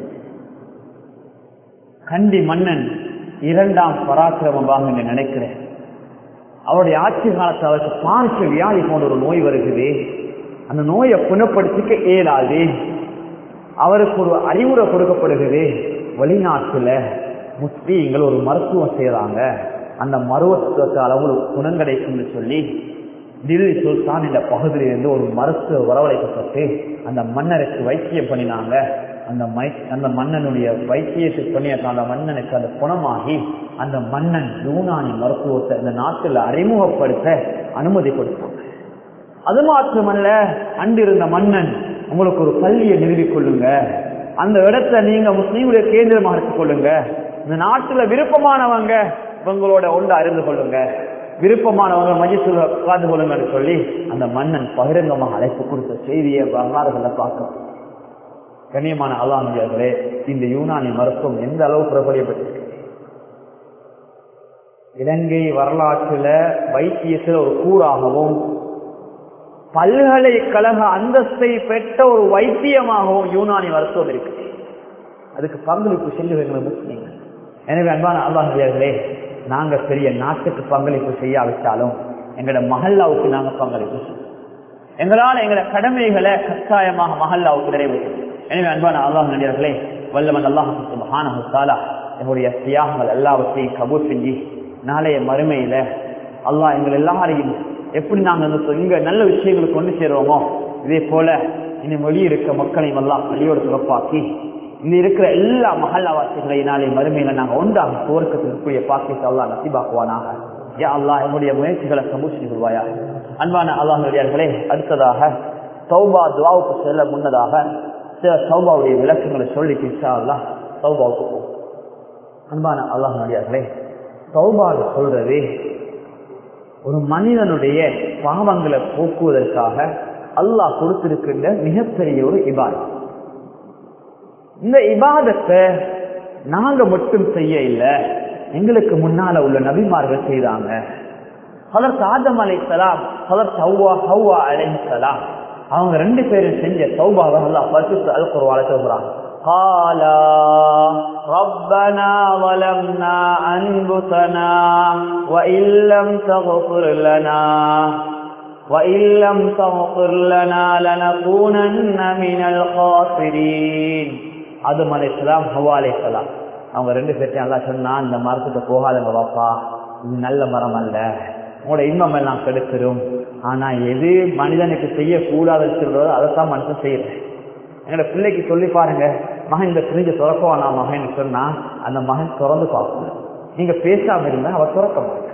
கண்டி மன்னன் இரண்டாம் பராக்கிரமமாக என்று நினைக்கிறேன். அவருடைய ஆட்சி காலத்தில் அவருக்கு பாரிச வியாதி போன்ற ஒரு நோய் வருகிறது. அந்த நோயை குணப்படுத்திக்க இயலாது. அவருக்கு ஒரு அறிவுரை கொடுக்கப்படுகிறது. வெளிநாட்டுல முஸ்லீம்கள் ஒரு மருத்துவம் செய்யறாங்க, அந்த மருத்துவத்தால் அவங்களுக்கு குணம் கிடைக்கும்னு சொல்லி தில்லி சுல்தான் இந்த பகுதியிலிருந்து ஒரு மருத்துவ வரவழைக்கப்பட்டு அந்த மன்னருக்கு வைத்தியம் பண்ணினாங்க. அந்த மை அந்த மன்னனுடைய வைத்தியத்துக்கு பண்ணிய அந்த மன்னனுக்கு அந்த குணமாகி அந்த மன்னன் யூனானி மருத்துவத்தை இந்த நாட்டில் அறிமுகப்படுத்த அனுமதி கொடுத்தாங்க. அது மாத்திரமல்ல, அன்றிருந்த மன்னன் உங்களுக்கு ஒரு பள்ளியை நிறுவிக் கொள்ளுங்க, அந்த இடத்தை நீங்க முஸ்லீமுடைய கேந்திரமாக எடுத்துக் கொள்ளுங்க, இந்த நாட்டுல விருப்பமானவங்க இவங்களோட ஒன்று அறிந்து கொள்ளுங்க, விருப்பமானவங்க மஜிசுல உட்கார்ந்து கொள்ளுங்கன்னு சொல்லி அந்த மன்னன் பகிரங்கமாக அழைப்பு கொடுத்த செய்தியை வரலாறுகளை பார்க்கணும். கண்ணியமான அல்லாஹ்வியர்களே, இந்த யூனானி மருத்துவம் எந்த அளவு பிரபலியப்பட்டிருக்கு. இலங்கை வரலாற்றுல வைத்தியத்தில் ஒரு கூறாகவும் பல்கலைக்கழக அந்தஸ்தை பெற்ற ஒரு வைத்தியமாகவும் யூனானி மருத்துவம் இருக்கு. அதுக்கு பங்களிப்பு செல்லுவீங்க முஸ்லீம்கள். எனவே அன்பான அல்லாஹ்வியர்களே, நாங்க பெரிய நாட்டுக்கு பங்களிப்பு செய்யாவிட்டாலும் எங்களோட மஹல்லாவுக்கு நாங்க பங்களிப்பு செய்வோம். எங்களால் எங்களோட கடமைகளை கட்டாயமாக மஹல்லாவுக்கு நிறைவேற்றும். எனவே அன்பான அல்லாஹ்வியர்களே, வல்லவன் அல்லாஹ் சுப்ஹானஹு வ தஆலா எங்களுடைய தியாகங்கள் எல்லாவற்றையும் கபூல் செஞ்சு நாளைய மறுமையில அல்லாஹ் எங்கள் எல்லாரையும் எப்படி நாங்கள் இங்க நல்ல விஷயங்களுக்கு கொண்டு சேருவோமோ இதே போல இனி மொழி இருக்க மக்களையும் எல்லாம் வழியோடு சிறப்பாக்கி இங்க இருக்கிற எல்லா மஹல்லாவாசிகளையும் நாளை மறுமையில நாங்கள் ஒன்றாக துவக்கத்திற்குரிய பாக்கியத்தை அல்லாஹ் நசீபாக்குவானாக. யா அல்லாஹ் எங்களுடைய முயற்சிகளை கபூல் செய்து கொள்வாயா. அன்பான அல்லாஹ்வியர்களே, அடுத்ததாக தௌபா துஆவுக்கு செல்ல முன்னதாக சில தௌபாவுடைய விளக்கங்களை சொல்லிட்டு இன்ஷா அல்லாஹ் தௌபாவுக்கு போகும். அன்பான அல்லாஹ்வியர்களே, தௌபா சொல்றது ஒரு மனிதனுடைய பாவங்களை போக்குவதற்காக அல்லாஹ் கொடுத்திருக்கின்ற மிகப்பெரிய ஒரு இபாதத். இந்த இபாதத்தை நாங்க மட்டும் செய்ய இல்லை, எங்களுக்கு முன்னால உள்ள நபிமார்கள் செய்தாங்க. ஹதரத் ஆதம் அலைஹிஸ்ஸலாம், ஹதரத் ஹவ்வா ஹவ்வா அலைஹிஸ்ஸலாம், அவங்க ரெண்டு பேரும் செஞ்ச தௌபாவை அல்லாஹ் பரிசுத்த அல் குர்ஆன்ல சொல்றாங்க. قَالَا رَبَّنَا ظَلَمْنَا أَنفُسَنَا وَإِن لَّمْ تَغْفِرْ لَنَا وَإِن لَّمْ تَغْفِرْ لَنَا لَنَكُونَنَّ مِنَ الْخَاسِرِينَ. ஆதம் அலைஹிஸ்ஸலாம், ஹவ்வா அலைஹிஸ்ஸலாம், அவங்க ரெண்டு பேர்த்தையும் அல்லாஹ் சொன்னா, இந்த மரத்துக்கு போகாதங்க வாப்பா, இது நல்ல மரம் அல்ல, உங்களோட இன்பம் எல்லாம் கெடுத்துரும். ஆனா எது மனிதனுக்கு செய்யக்கூடாதுன்னு சொல்றதோ அதைத்தான் மனுஷன் செய்யறேன். எங்களோட பிள்ளைக்கு சொல்லி பாருங்க, மகன் இந்த பிரிஞ்ச துறக்குவானா மகன் சொன்னா அந்த மகன் திறந்து பார்க்கணும். நீங்க பேசாம இருந்தா அவ துறக்க மாட்டேன்.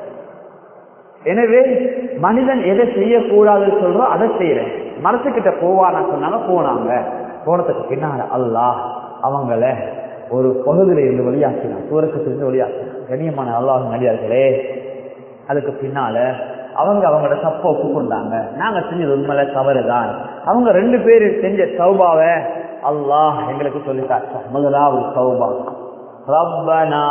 எனவே மனிதன் எதை செய்யக்கூடாதுன்னு சொல்றோ அதை செய்யறேன். மனசுக்கிட்ட போவானா சொன்னாங்க, போனாங்க. போனதுக்கு பின்னால அல்லாஹ் அவங்கள ஒரு பகுதியில இருந்து வெளியாக்கினான், சூரக்கத்திலிருந்து வெளியாக்கினான். கண்ணியமான அல்லாஹ் நடிகார்களே, அதுக்கு பின்னால அவங்க அவங்களோட தப்ப ஒப்புக்கொண்டாங்க. நாங்க செஞ்சது உண்மையில தவறுதான். அவங்க ரெண்டு பேரு செஞ்ச தௌபாவை அல்லாஹ் எங்களுக்கு சொல்லி காட்டுறான். முதலாவது தௌபா, ரப்பனா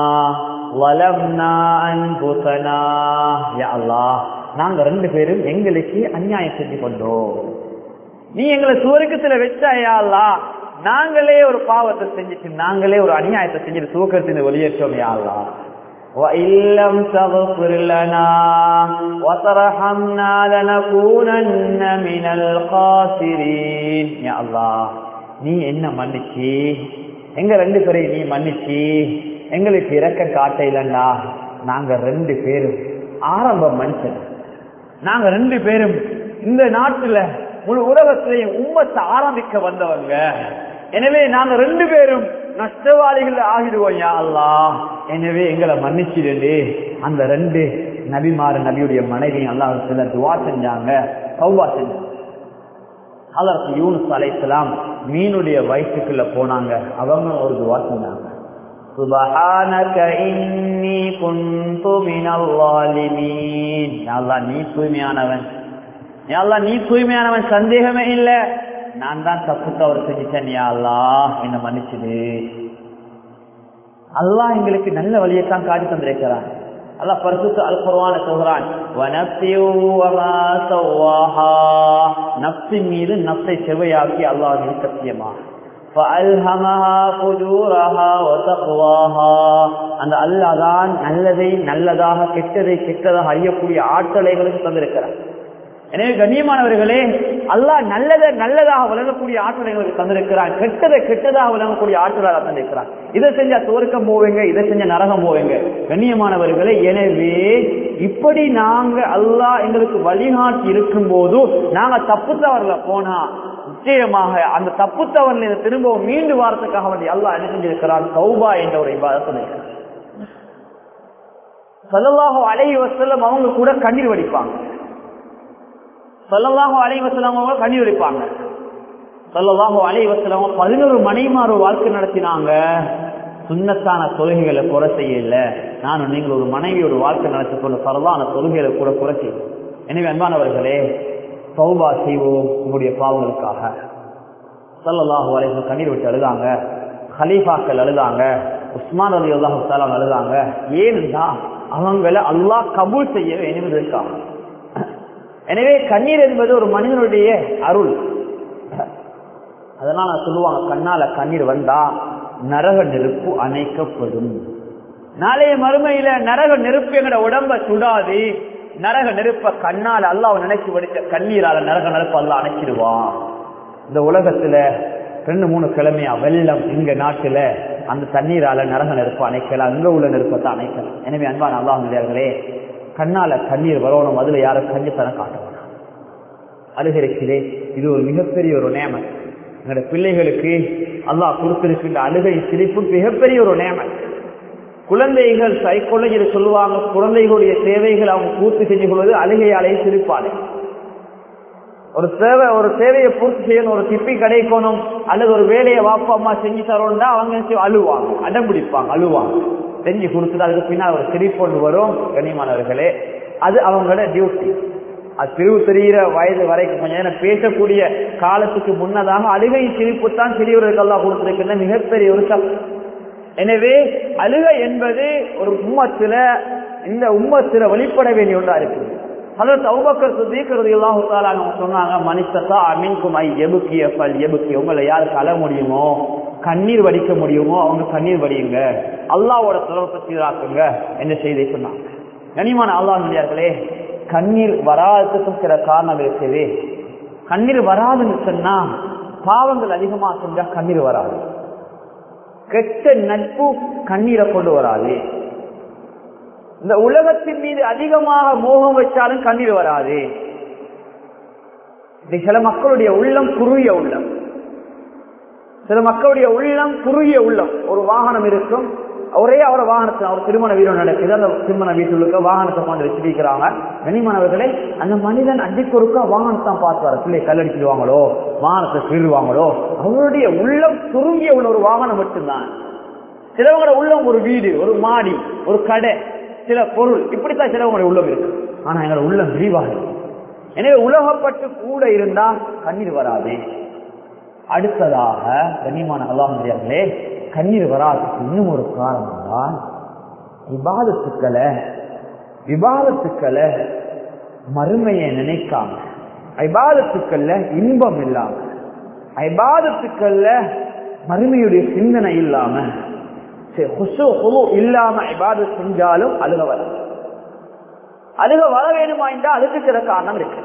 வலம்னா அன்ஃபுஸனா, யா அல்லாஹ் நாங்க ரெண்டு பேரும் எங்களுக்கு அநியாயம் செஞ்சு கொண்டோம், நீ எங்களை சுவர்க்கத்துல வச்சா யா அல்லாஹ், நாங்களே ஒரு பாவத்தை செஞ்சுட்டு நாங்களே ஒரு அநியாயத்தை செஞ்சுட்டு சுவர்க்கத்திலிருந்து வெளியேற்றோம் யா அல்லாஹ். وَإِن لَّمْ تَغْفِرْ لَنَا وَتَرْحَمْنَا لَنَكُونَنَّ مِنَ الْخَاسِرِينَ. யா அல்லாஹ், நீ என்ன மன்னிச்சி, எங்க ரெண்டு பேரையும் நீ மன்னிச்சி எங்களுக்கு இறக்க காட்டையிலண்டா, நாங்க ரெண்டு பேரும் ஆரம்ப மனுஷன், நாங்க ரெண்டு பேரும் இந்த நாட்டுல முழு உலகத்திலேயும் உம்மத்தை ஆரம்பிக்க வந்தவங்க. எனவே நாங்க ரெண்டு பேரும் நஷ்டவாளிகள் ஆகிடுவோம் யா அல்லாஹ், எனவே எங்களை மன்னிச்சிடு. அந்த ரெண்டு நபிமாறு நபியுடைய மனைவியும் அல்லாஹ் சில துவா செஞ்சாங்க, தௌபா செஞ்சாங்க. ஹதரத் யூனுஸ் அலைஹிஸ்ஸலாம் மீனுடைய வயிற்றுக்குள்ள போனாங்க, அவங்க ஒரு துவா செஞ்சாங்க, சுப்ஹானக இன்னி குன்து மினல் ஸாலிமீன். யா அல்லாஹ் நீ தூய்மையானவன், யா அல்லாஹ் நீ தூய்மையானவன், சந்தேகமே இல்லை, நான் தான் தப்பு தவறு செஞ்சுட்டேன், யா அல்லாஹ் என்ன மன்னிச்சுது. அல்லாஹ் எங்களுக்கு நல்ல வழியைத்தான் காட்டி தந்திருக்கிறான். அல்லாஹ் பரிசுத்த அல் குர்ஆன்ல சொல்றான், நப்சின் மீது நப்சை செவ்வையாக்கி அல்லாஹ் சத்தியமா, அந்த அல்லாஹ் தான் நல்லதை நல்லதாக கெட்டதை கெட்டதாக அறியக்கூடிய ஆற்றலைகளுக்கு தந்திருக்கிறான். எனவே கண்ணியமானவர்களே, அல்லாஹ் நல்லதை நல்லதாக விளங்கக்கூடிய ஆற்றலைகளுக்கு தந்திருக்கிறான், கெட்டதை கெட்டதாக விளங்கக்கூடிய ஆற்றலாக தந்திருக்கிறான். இதை செஞ்சா துவர்க்கம் போவீங்க, இதை செஞ்ச நரகம் போவீங்க. கண்ணியமானவர்களே, எனவே இப்படி நாங்க அல்லாஹ் எங்களுக்கு வழிகாட்டி இருக்கும் போது நாங்க தப்பு தவறுல போனா நிச்சயமாக அந்த தப்பு தவறுல திரும்பவும் மீண்டு வாரத்துக்காக வேண்டி அல்லாஹ் என்ன செஞ்சிருக்கிறான், தௌபா என்ற ஒரு இபாதத்தை ஸல்லல்லாஹு அலைஹி வஸல்லம் அவங்க கூட கண்ணீர் வடிப்பாங்க. ஸல்லல்லாஹு அலைஹி வஸல்லம் அவங்க கண்ணீர் வடிப்பாங்க. ஸல்லல்லாஹு அலைஹி வஸல்லம் பதினொரு மணிமாறு வாழ்க்கை நடத்தினாங்க. சுன்னத்தான தொழுகைகளை குறை செய்யல. நானும் நீங்கள் ஒரு மனைவி ஒரு வாழ்க்கை நடத்தி கொண்டு பரவான தொழுகைகளை கூட குறை செய்யும். எனவே அன்பானவர்களே, தௌபா செய்வோம் உங்களுடைய பாவங்களுக்காக. ஸல்லல்லாஹு அலைஹி வஸல்லம் கண்ணீர் விட்டு அழுதாங்க. ஹலீஃபாக்கள் அழுதாங்க. உஸ்மான் ரலியல்லாஹு தஆலா அழுதாங்க. ஏன்னா அவங்களை அல்லாஹ் கபூல் செய்ய வேண்டுவதற்காக. எனவே கண்ணீர் என்பது ஒரு மனிதனுடைய அருள். அதனால சொல்லுவாங்க, கண்ணால கண்ணீர் வந்தா நரக நெருப்பு அணைக்கப்படும். நாளைய மறுமையில நரக நெருப்பு எங்கட உடம்ப சுடாது. நரக நெருப்ப கண்ணால அல்லாஹ் நினைச்சு வடிச்ச கண்ணீரால நரக நெருப்பு அல்லாஹ் அணைச்சிடுவான். இந்த உலகத்துல ரெண்டு மூணு கிழமையா வெள்ளம் எங்க நாட்டுல அந்த தண்ணீரால நரக நெருப்பு அணைக்கலாம், அங்க உள்ள நெருப்பத்தை அணைக்கலாம். எனவே அன்பான அல்லாஹ்விலே கண்ணால கண்ணீர் வரணும். அதுல யாரும் கண்ணித்தனம் காட்டணும். அழுகிறே இது ஒரு மிகப்பெரிய ஒரு நேமம். எங்களோட பிள்ளைகளுக்கு அல்லாஹ் கொடுத்திருக்கின்ற அழுகை சிரிப்பு மிகப்பெரிய ஒரு நேமம். குழந்தைகள் சைக்காலஜியில் சொல்லுவாங்க, குழந்தைகளுடைய தேவைகள் அவங்க பூர்த்தி செஞ்சு கொள்வது அழுகையாலே சிரிப்பாலே. ஒரு தேவை ஒரு தேவையை பூர்த்தி செய்யணும், ஒரு திப்பி கிடைக்கணும் அல்லது ஒரு வேலையை வாப்பா அம்மா செஞ்சு தரோம்னா அவங்க அழுவாங்க, அடம் பிடிப்பாங்க, அழுவாங்க. செஞ்சு கொடுத்துட்டு அதுக்கு பின்னால் ஒரு சிரிப்பு கொண்டு வரும். கண்ணியமானவர்களே, அது அவங்களோட டியூட்டி. அது பிரிவு தெரிகிற வயது வரைக்கும் கொஞ்சம் நேரம் பேசக்கூடிய காலத்துக்கு முன்னதாக அழுகை சிரிப்பு தான் சிறியவர்களுக்கு எல்லாம் கொடுத்திருக்கின்ற மிகப்பெரிய ஒரு சப். எனவே அழுகை என்பது ஒரு உம்மத்துல இந்த உம்மத்துல வெளிப்பட வேண்டிய ஒன்றா இருக்கு. ஹஜ்ரத் அபூபக்கர் சித்தீக் ரலியல்லாஹு தஆலா சொன்னாங்க, மனிதத்தா மின்கும் ஐ யபுகிய ஃபல் யபுகி. உங்களை யாருக்கு அழ முடியுமோ, கண்ணீர் வடிக்க முடியுமோ அவங்க கண்ணீர் வடியுங்க, அல்லாஹ்வோட தொடர்பை சீராக்குங்க என்ற செய்தியை சொன்னாங்க. கனிமான அல்லாஹ்விலே, கண்ணீர் வராததுக்கும் சில காரணம் இருக்குது. கண்ணீர் வராதுன்னு சொன்னா பாவங்கள் அதிகமா செஞ்சா கண்ணீர் வராது. கெட்ட நட்பு கண்ணீரை கொண்டு வராது. இந்த உலகத்தின் மீது அதிகமாக மோகம் வச்சாலும் கண்ணீர் வராது. சில மக்களுடைய உள்ளம் குறுகிய உள்ளம். சில மக்களுடைய உள்ளம் குறுகிய உள்ளம். ஒரு வாகனம் இருக்கும், ஒரே அவர வாகனத்தை அவர் திருமண வீரம் நடக்குது, அந்த திருமண வீட்டுக்கு வாகனத்தை கொண்டு வச்சிருக்கிறாங்க. கனிமானவர்களே, அந்த மனிதன் அடிக்கொருக்கா வாகனத்தை பார்த்துவார். பிள்ளை கல்லடிச்சிடுவாங்களோ, வாகனத்தை திருடுவாங்களோ, அவருடைய உள்ளம் சுருங்கிய உள்ள ஒரு வாகனம் மட்டும்தான். சிலவங்களோட உள்ளம் ஒரு வீடு, ஒரு மாடி, ஒரு கடை, சில பொருள், இப்படித்தான் சிலவங்களுடைய உள்ளம் இருக்கு. ஆனா எங்களோட உள்ளம் விரிவாக இருக்கு. எனவே உலகப்பட்டு கூட இருந்தா கண்ணீர் வராது. அடுத்ததாக கண்ணியமான அல்லாஹ்விலே, கண்ணீர் வராதுக்கு இன்னும் ஒரு காரணம் தான் இபாதத்துக்களை இபாதத்துக்களை மறுமையை நினைக்காம, இபாதத்துக்கள்ல இன்பம் இல்லாம, இபாதத்துக்கள்ல மறுமையுடைய சிந்தனை இல்லாம, இல்லாம இபாதத் செஞ்சாலும் அழுக வர அழுக வர வேணுமா என்றால் அழுதுக்கிற காரணம் இருக்கு.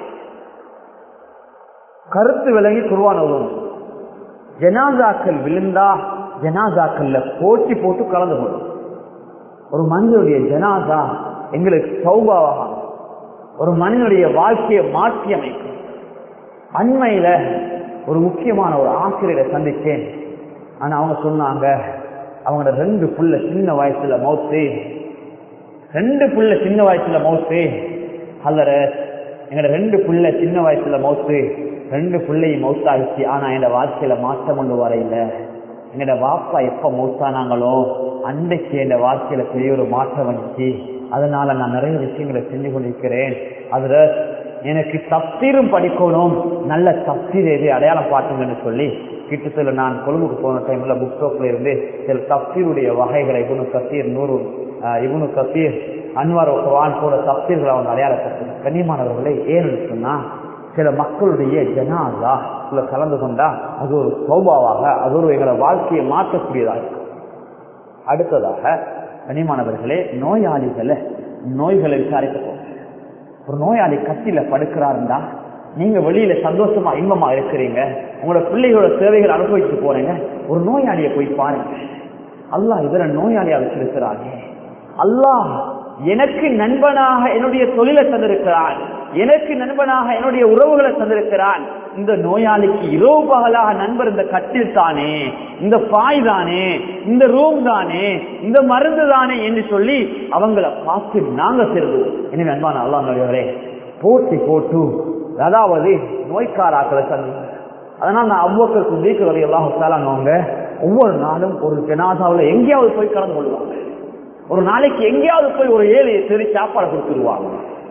கருத்து விலகி குர்ஆன் ஓதணும். ஜனாசாக்கள் விழுந்தா ஜனாசாக்கள்ல போட்டி போட்டு கலந்து கொள்ளும். ஒரு மனிதனுடைய ஜனாசா எங்களுக்கு சௌபாவாக, ஒரு மனிதனுடைய வாழ்க்கையை மாற்றி அமைக்கும். அண்மையில ஒரு முக்கியமான ஒரு ஆசிரியரை சந்திச்சேன். ஆனா அவங்க சொன்னாங்க, அவங்களோட ரெண்டு புள்ள சின்ன வயசுல மௌத்து, ரெண்டு புள்ள சின்ன வயசுல மௌத்து. அல்லற எங்களோட ரெண்டு புள்ள சின்ன வயசுல மௌத்து, ரெண்டு பிள்ளையும் மௌத்தாகிச்சு. ஆனா எங்க வாழ்க்கையில மாற்றம் கொண்டு வர இல்லை. எங்கட வாப்பா எப்ப மௌத்தானாங்களோ அன்றைக்கு என் வாழ்க்கையில பெரிய ஒரு மாற்றம் வந்துச்சு. அதனால நான் நிறைய விஷயங்களை செஞ்சு கொண்டிருக்கிறேன். அதுல எனக்கு தப்சீரும் படிக்கணும், நல்ல தப்சீர் எது அடையாளம் பாட்டுங்கன்னு சொல்லி கிட்டத்தட்ட நான் கொழும்புக்கு போன டைம்ல புக் ஷாப்ல இருந்து சில தப்சீருடைய வகைகளை, இப்னு கசீர், நூறு இப்னு கசீர், அன்வார் குர்ஆன் போல தப்சீர்களை அவங்க அடையாளப்படுத்த. கண்ணியமானவர்களை, ஏன்னு சொன்னா சில மக்களுடைய ஜனாசா கலந்து கொண்டா அது ஒரு சௌபாவாக, அது ஒரு எங்களை வாழ்க்கையை மாற்றக்கூடியதாக இருக்கும். அடுத்ததாக கண்ணியமானவர்களே, நோயாளிகளை நோய்களை விசாரிக்க போங்க. ஒரு நோயாளி கட்டில படுக்கிறாருந்தா நீங்க வெளியில சந்தோஷமா இன்பமா இருக்கிறீங்க, உங்களோட பிள்ளைகளோட சேவைகள் அனுபவிச்சு போறீங்க, ஒரு நோயாளியை போய் பாருங்க. அல்லாஹ் இதர நோயாளியா வச்சிருக்கிறாங்க. அல்லாஹ் எனக்கு நண்பனாக என்னுடைய தொழிலை தந்திருக்கிறான், எனக்கு நண்பனாக என்னுடைய உறவுகளை தந்திருக்கிறான். இந்த நோயாளிக்கு இரவு பகலாக நண்பர் இந்த கட்டில் தானே, இந்த பாய் தானே, இந்த ரூம் தானே, இந்த மருந்து தானே என்று சொல்லி அவங்கள பார்த்து நாங்க செல்வோம். எனவே அன்பான அல்லாஹ்விலே போட்டி போட்டு அதாவது நோய்க்காராக்களை சந்திங்க. அதனால நான் அவ்வளவு சித்திக் ரலியல்லாஹு தஆலா அவங்க ஒவ்வொரு நாளும் ஒரு ஜனாசாவில் எங்கேயாவது போய் கலந்து கொள்வாங்க. ஒரு நாளைக்கு எங்கேயாவது போய் ஒரு ஏழு சரி சாப்பாடு கொடுத்துருவாங்க.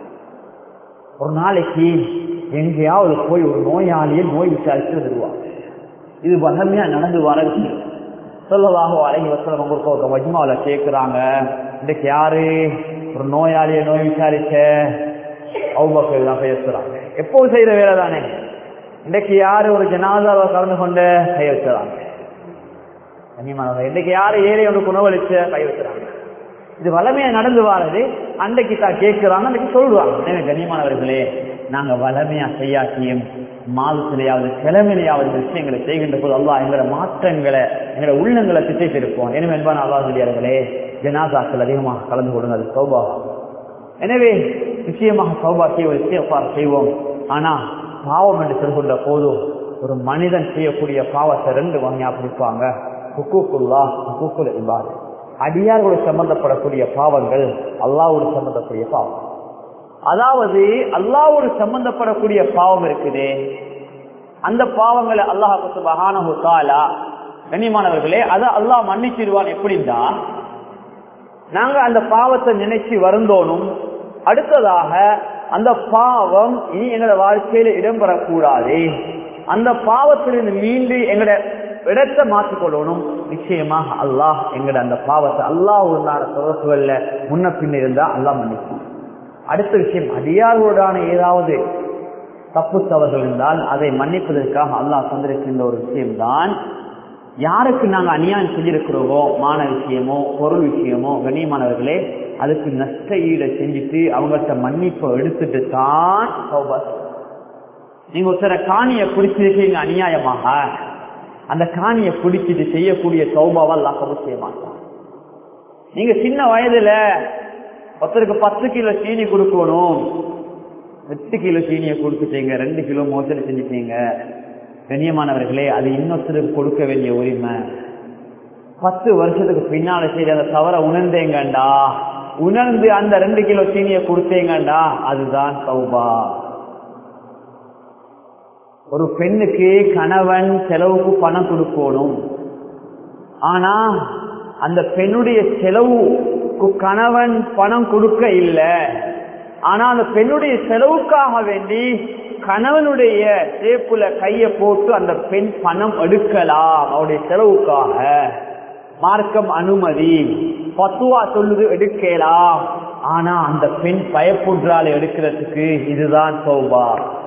ஒரு நாளைக்கு எங்கேயாவது போய் ஒரு நோயாளியை நோய் விசாரித்து தருவாங்க. இது வளமையா நடந்து வர விஷயம். ஸல்லல்லாஹு அலைஹி வஸல்லம் ஒரு மஜ்மாவுல கேட்கிறாங்க, இன்னைக்கு யாரு ஒரு நோயாளியை நோய் விசாரிச்ச? அபூபக்கர் தான் பேசுறாங்க. எப்போது செய்யற வேலை தானே. இன்னைக்கு யாரு ஒரு ஜனாதாவை கலந்து கொண்டு கை வச்சுறாங்க. இன்னைக்கு யாரு ஏழை ஒன்று உணவளிச்ச கை வச்சுறாங்க. இது வளமையா நடந்து வாரது. அன்றைக்கு தான் கேட்கிறாங்க, அன்றைக்கு சொல்றாங்க. எனவே கண்ணியமானவர்களே, நாங்க வளமையா செய்யாட்டியும் மாதத்திலேயாவது கிழமையிலேயாவது விஷயங்களை செய்கின்ற போது அல்லாஹ் எங்களோட மாற்றங்களை எங்களோட உள்ளங்களை திசைத்து இருப்போம். எனவே என்பான அல்லாஹ் சொல்லியார்களே, ஜனாசாக்கள் அதிகமாக கலந்து கொள்ளுங்க, அது சௌபா. எனவே நிச்சயமாக சௌபா செய்வோம் செய்வோம் ஆனா பாவம் என்று சொல்கின்ற போதும் ஒரு மனிதன் செய்யக்கூடிய பாவத்தை ரெண்டு வகையா பிடிப்பாங்க. ஹுக்கூக்குல்லா, ஹுக்கூக்குல் இபாத். அடியாரோடு சம்பந்தப்படக்கூடிய பாவங்கள், அல்லாஹ்வோடு சம்பந்தக்கூடிய பாவம். அதாவது அல்லாஹ்வோடு சம்பந்தப்படக்கூடிய பாவம் இருக்குது. அந்த பாவங்களை அல்லாஹ் சுப்ஹானஹு வ தஆலா கண்ணியமானவர்களே அதை அல்லாஹ் மன்னிச்சிடுவான். எப்படின்னா, நாங்க அந்த பாவத்தை நினைச்சு வருந்தோனும். அடுத்ததாக அந்த பாவம் இனி எங்களோட வாழ்க்கையில இடம்பெறக்கூடாது. அந்த பாவத்திலிருந்து மீண்டு எங்களோட இடத்தை மாற்றிக்கொள்ளணும். நிச்சயமாக அல்லாஹ் எங்கட அந்த பாவத்தை அல்லாஹ் உண்டான தொடர்புகள்ல முன்ன பின் இருந்தா அல்லாஹ் மன்னிக்கும். அடுத்த விஷயம், அடியாரோடான ஏதாவது தப்பு தவறுகள் இருந்தால் அதை மன்னிப்பதற்காக அல்லாஹ் தந்திருக்கின்ற ஒரு விஷயம்தான், யாருக்கு நாங்க அநியாயம் செஞ்சிருக்கிறோமோ, மான விஷயமோ பொருள் விஷயமோ, கண்ணியமானவர்களே, அதுக்கு நஷ்ட ஈட செஞ்சுட்டு அவங்கள்ட்ட மன்னிப்பை எடுத்துட்டு தான் தௌபா. நீங்க ஒருத்தர காணியை பிடிச்சிருக்கீங்க அநியாயமாக, அந்த காணியை பிடிச்சிட்டு செய்யக்கூடிய தௌபாவை அல்லாஹ் கபூல் செய்ய மாட்டான். நீங்க சின்ன வயதுல ஒருத்தருக்கு பத்து கிலோ சீனி கொடுக்கணும், எட்டு கிலோ சீனியை கொடுத்துட்டீங்க, ரெண்டு கிலோ மோசடி செஞ்சுட்டீங்க. கண்ணியமானவர்களே, அது இன்னொருத்தருக்கு கொடுக்க வேண்டிய உரிமை. பத்து வருஷத்துக்கு பின்னால சரி அந்த தவற உணர்ந்தேங்கண்டா, உணர்ந்து அந்த ரெண்டு கிலோ சீனியை கொடுத்தேங்கண்டா, அதுதான் தௌபா. ஒரு பெண்ணுக்கு கணவன் செலவுக்கு பணம் கொடுக்கணும், ஆனா அந்த பெண்ணுடைய செலவுக்கு கணவன் பணம் கொடுக்க இல்லை. ஆனா அந்த பெண்ணுடைய செலவுக்காக வேண்டி கணவனுடைய சேப்புல கைய போட்டு அந்த பெண் பணம் எடுக்கலாம். அவருடைய செலவுக்காக மார்க்கம் அனுமதி, பத்துவா சொல்லுது எடுக்கலாம். ஆனா அந்த பெண் பயப்புன்றால் எடுக்கிறதுக்கு இதுதான் தௌபா.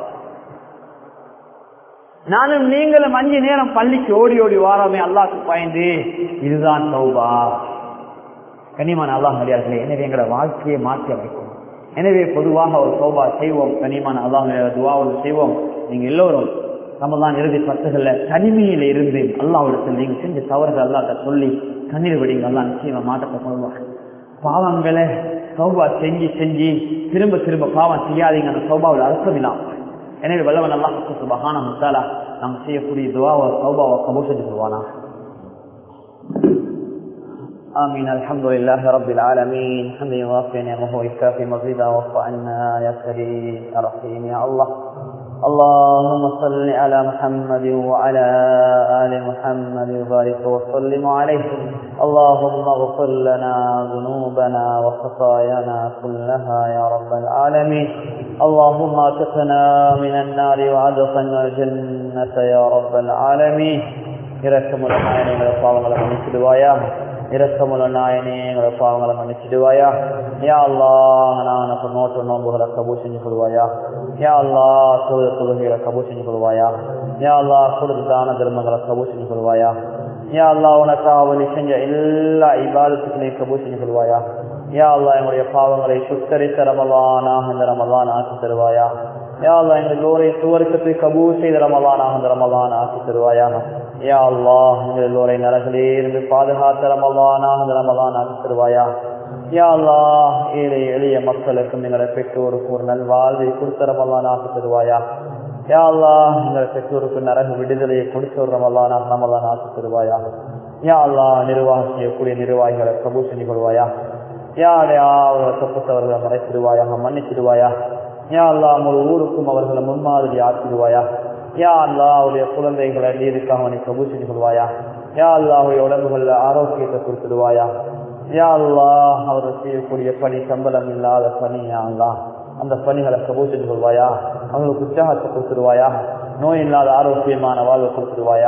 நானும் நீங்களும் அஞ்சு நேரம் பள்ளிக்கு ஓடி ஓடி வாராமே அல்லாஹ்க்கு பயந்து, இதுதான் தௌபா. கனிமான அல்லாஹ் மரியாதைகளே, எனவே எங்களோட வாழ்க்கையை மாற்றி அமைக்கும். எனவே பொதுவாக ஒரு தௌபா செய்வோம். கனிமான அல்லாஹ் துஆவோடு செய்வோம். நீங்க எல்லோரும் ரமலான் இறுதி பத்துகள்ல தனிமையில இருந்து அல்லாஹ்விடத்தில் நீங்க செஞ்ச தவறுகள் அல்லாஹ்ட்ட சொல்லி கண்ணீர் விடுங்க. அல்லாஹ் நிச்சயமா மாற்றத்தை கொள்வாங்க. பாவங்களை தௌபா செஞ்சு செஞ்சு திரும்ப திரும்ப பாவம் செய்யாதீங்க. அந்த தௌபாவில் அர்த்தம் இல்லாம. எனவே வல்லவன் அல்லாஹ் சுப்ஹானஹு வ தஆலா நாம் செய்யக்கூடிய துஆவை தௌபாவை கபூல் செஞ்சு கொள்வானா. آمين. الحمد لله رب العالمين حمدا يوافي نعمه ويكافي مزيدا واعف عنا يا كريم يا رحيم يا الله. اللهم صل على محمد وعلى آل محمد وبارك وسلم عليه. اللهم اغفر لنا ذنوبنا وخطايانا كلها يا رب العالمين. اللهم اتقنا من النار وادخلنا الجنة يا رب العالمين. இரக்கமுள்ள நாயனே, எங்களை பாவங்களை மன்னிச்சிடுவாயாக. இரக்கமுள்ள நாயனே, எங்களை பாவங்களை மன்னிச்சிடுவாயா. யா அல்லாஹ், நானுக்கு நோட்டு நோம்புகளை கபூல் செஞ்சு கொள்வாயா. யா அல்லாஹ், தொழுத தொழுகைகளை கபூல் செஞ்சு கொள்வாயா. யா அல்லாஹ், கொடுத்த தான தர்மங்களை கபூல் செஞ்சு கொள்வாயா. யா அல்லாஹ், உனக்காக நீ செஞ்ச எல்லா இபாதத்துக்களையும் கபூல் செஞ்சு கொள்வாயா. யா அல்லாஹ், எங்களுடைய பாவங்களை சுத்தரித்த ரமலானாக இந்த ரமலான் ஆக்கி தருவாயா. யா அல்லாஹ், எங்கள் எல்லோரை சுவர்க்கத்தை கபூல் செய்த ரமலானாக இந்த ரமலான் ஆக்கி தருவாயா. யா அல்லாஹ், எங்கள் எல்லோரை நரகிலே இருந்து பாதுகாத்த ரமலானாக இந்த ரமலான் ஆக்கி தருவாயா. யா அல்லாஹ், ஏழை எளிய மக்களுக்கும் எங்களை பெற்றோருக்கு ஒரு நல்வாழ்வை கொடுத்த ரமலான் ஆக்கி தருவாயா. யா அல்லாஹ், எங்கள் பெற்றோருக்கு நரக விடுதலையை கொடுத்த ஒரு ரமலானாக ரமலான் ஆக்கி தருவாயா. யா அல்லாஹ், நிர்வாகம் செய்யக்கூடிய நிர்வாகிகளை கபூல் செஞ்சு கொள்வாயா. யாரையா அவர்களை தப்புத்தவர்களை மறைச்சிடுவாயாக, மன்னிச்சிடுவாயா. யா அல்லாஹ் முழு ஊருக்கும் அவர்களை முன்மாதிரி ஆக்கிடுவாயா. யா அல்லாஹ் அவருடைய குழந்தைகளை நீருக்காக நீ கபூல் செஞ்சு கொள்வாயா. யா அல்லாஹ் அவருடைய உடம்புகளில் ஆரோக்கியத்தை கொடுத்துடுவாயா. யா அல்லாஹ் அவர்கள் செய்யக்கூடிய பணி சம்பளம் இல்லாத பணி. யா அல்லாஹ் அந்த பணிகளை கபூல் செஞ்சு கொள்வாயா. அவங்களுக்கு உற்சாகத்தை கொடுத்துடுவாயா. நோய் இல்லாத ஆரோக்கியமான வாழ்வை கொடுத்துடுவாயா.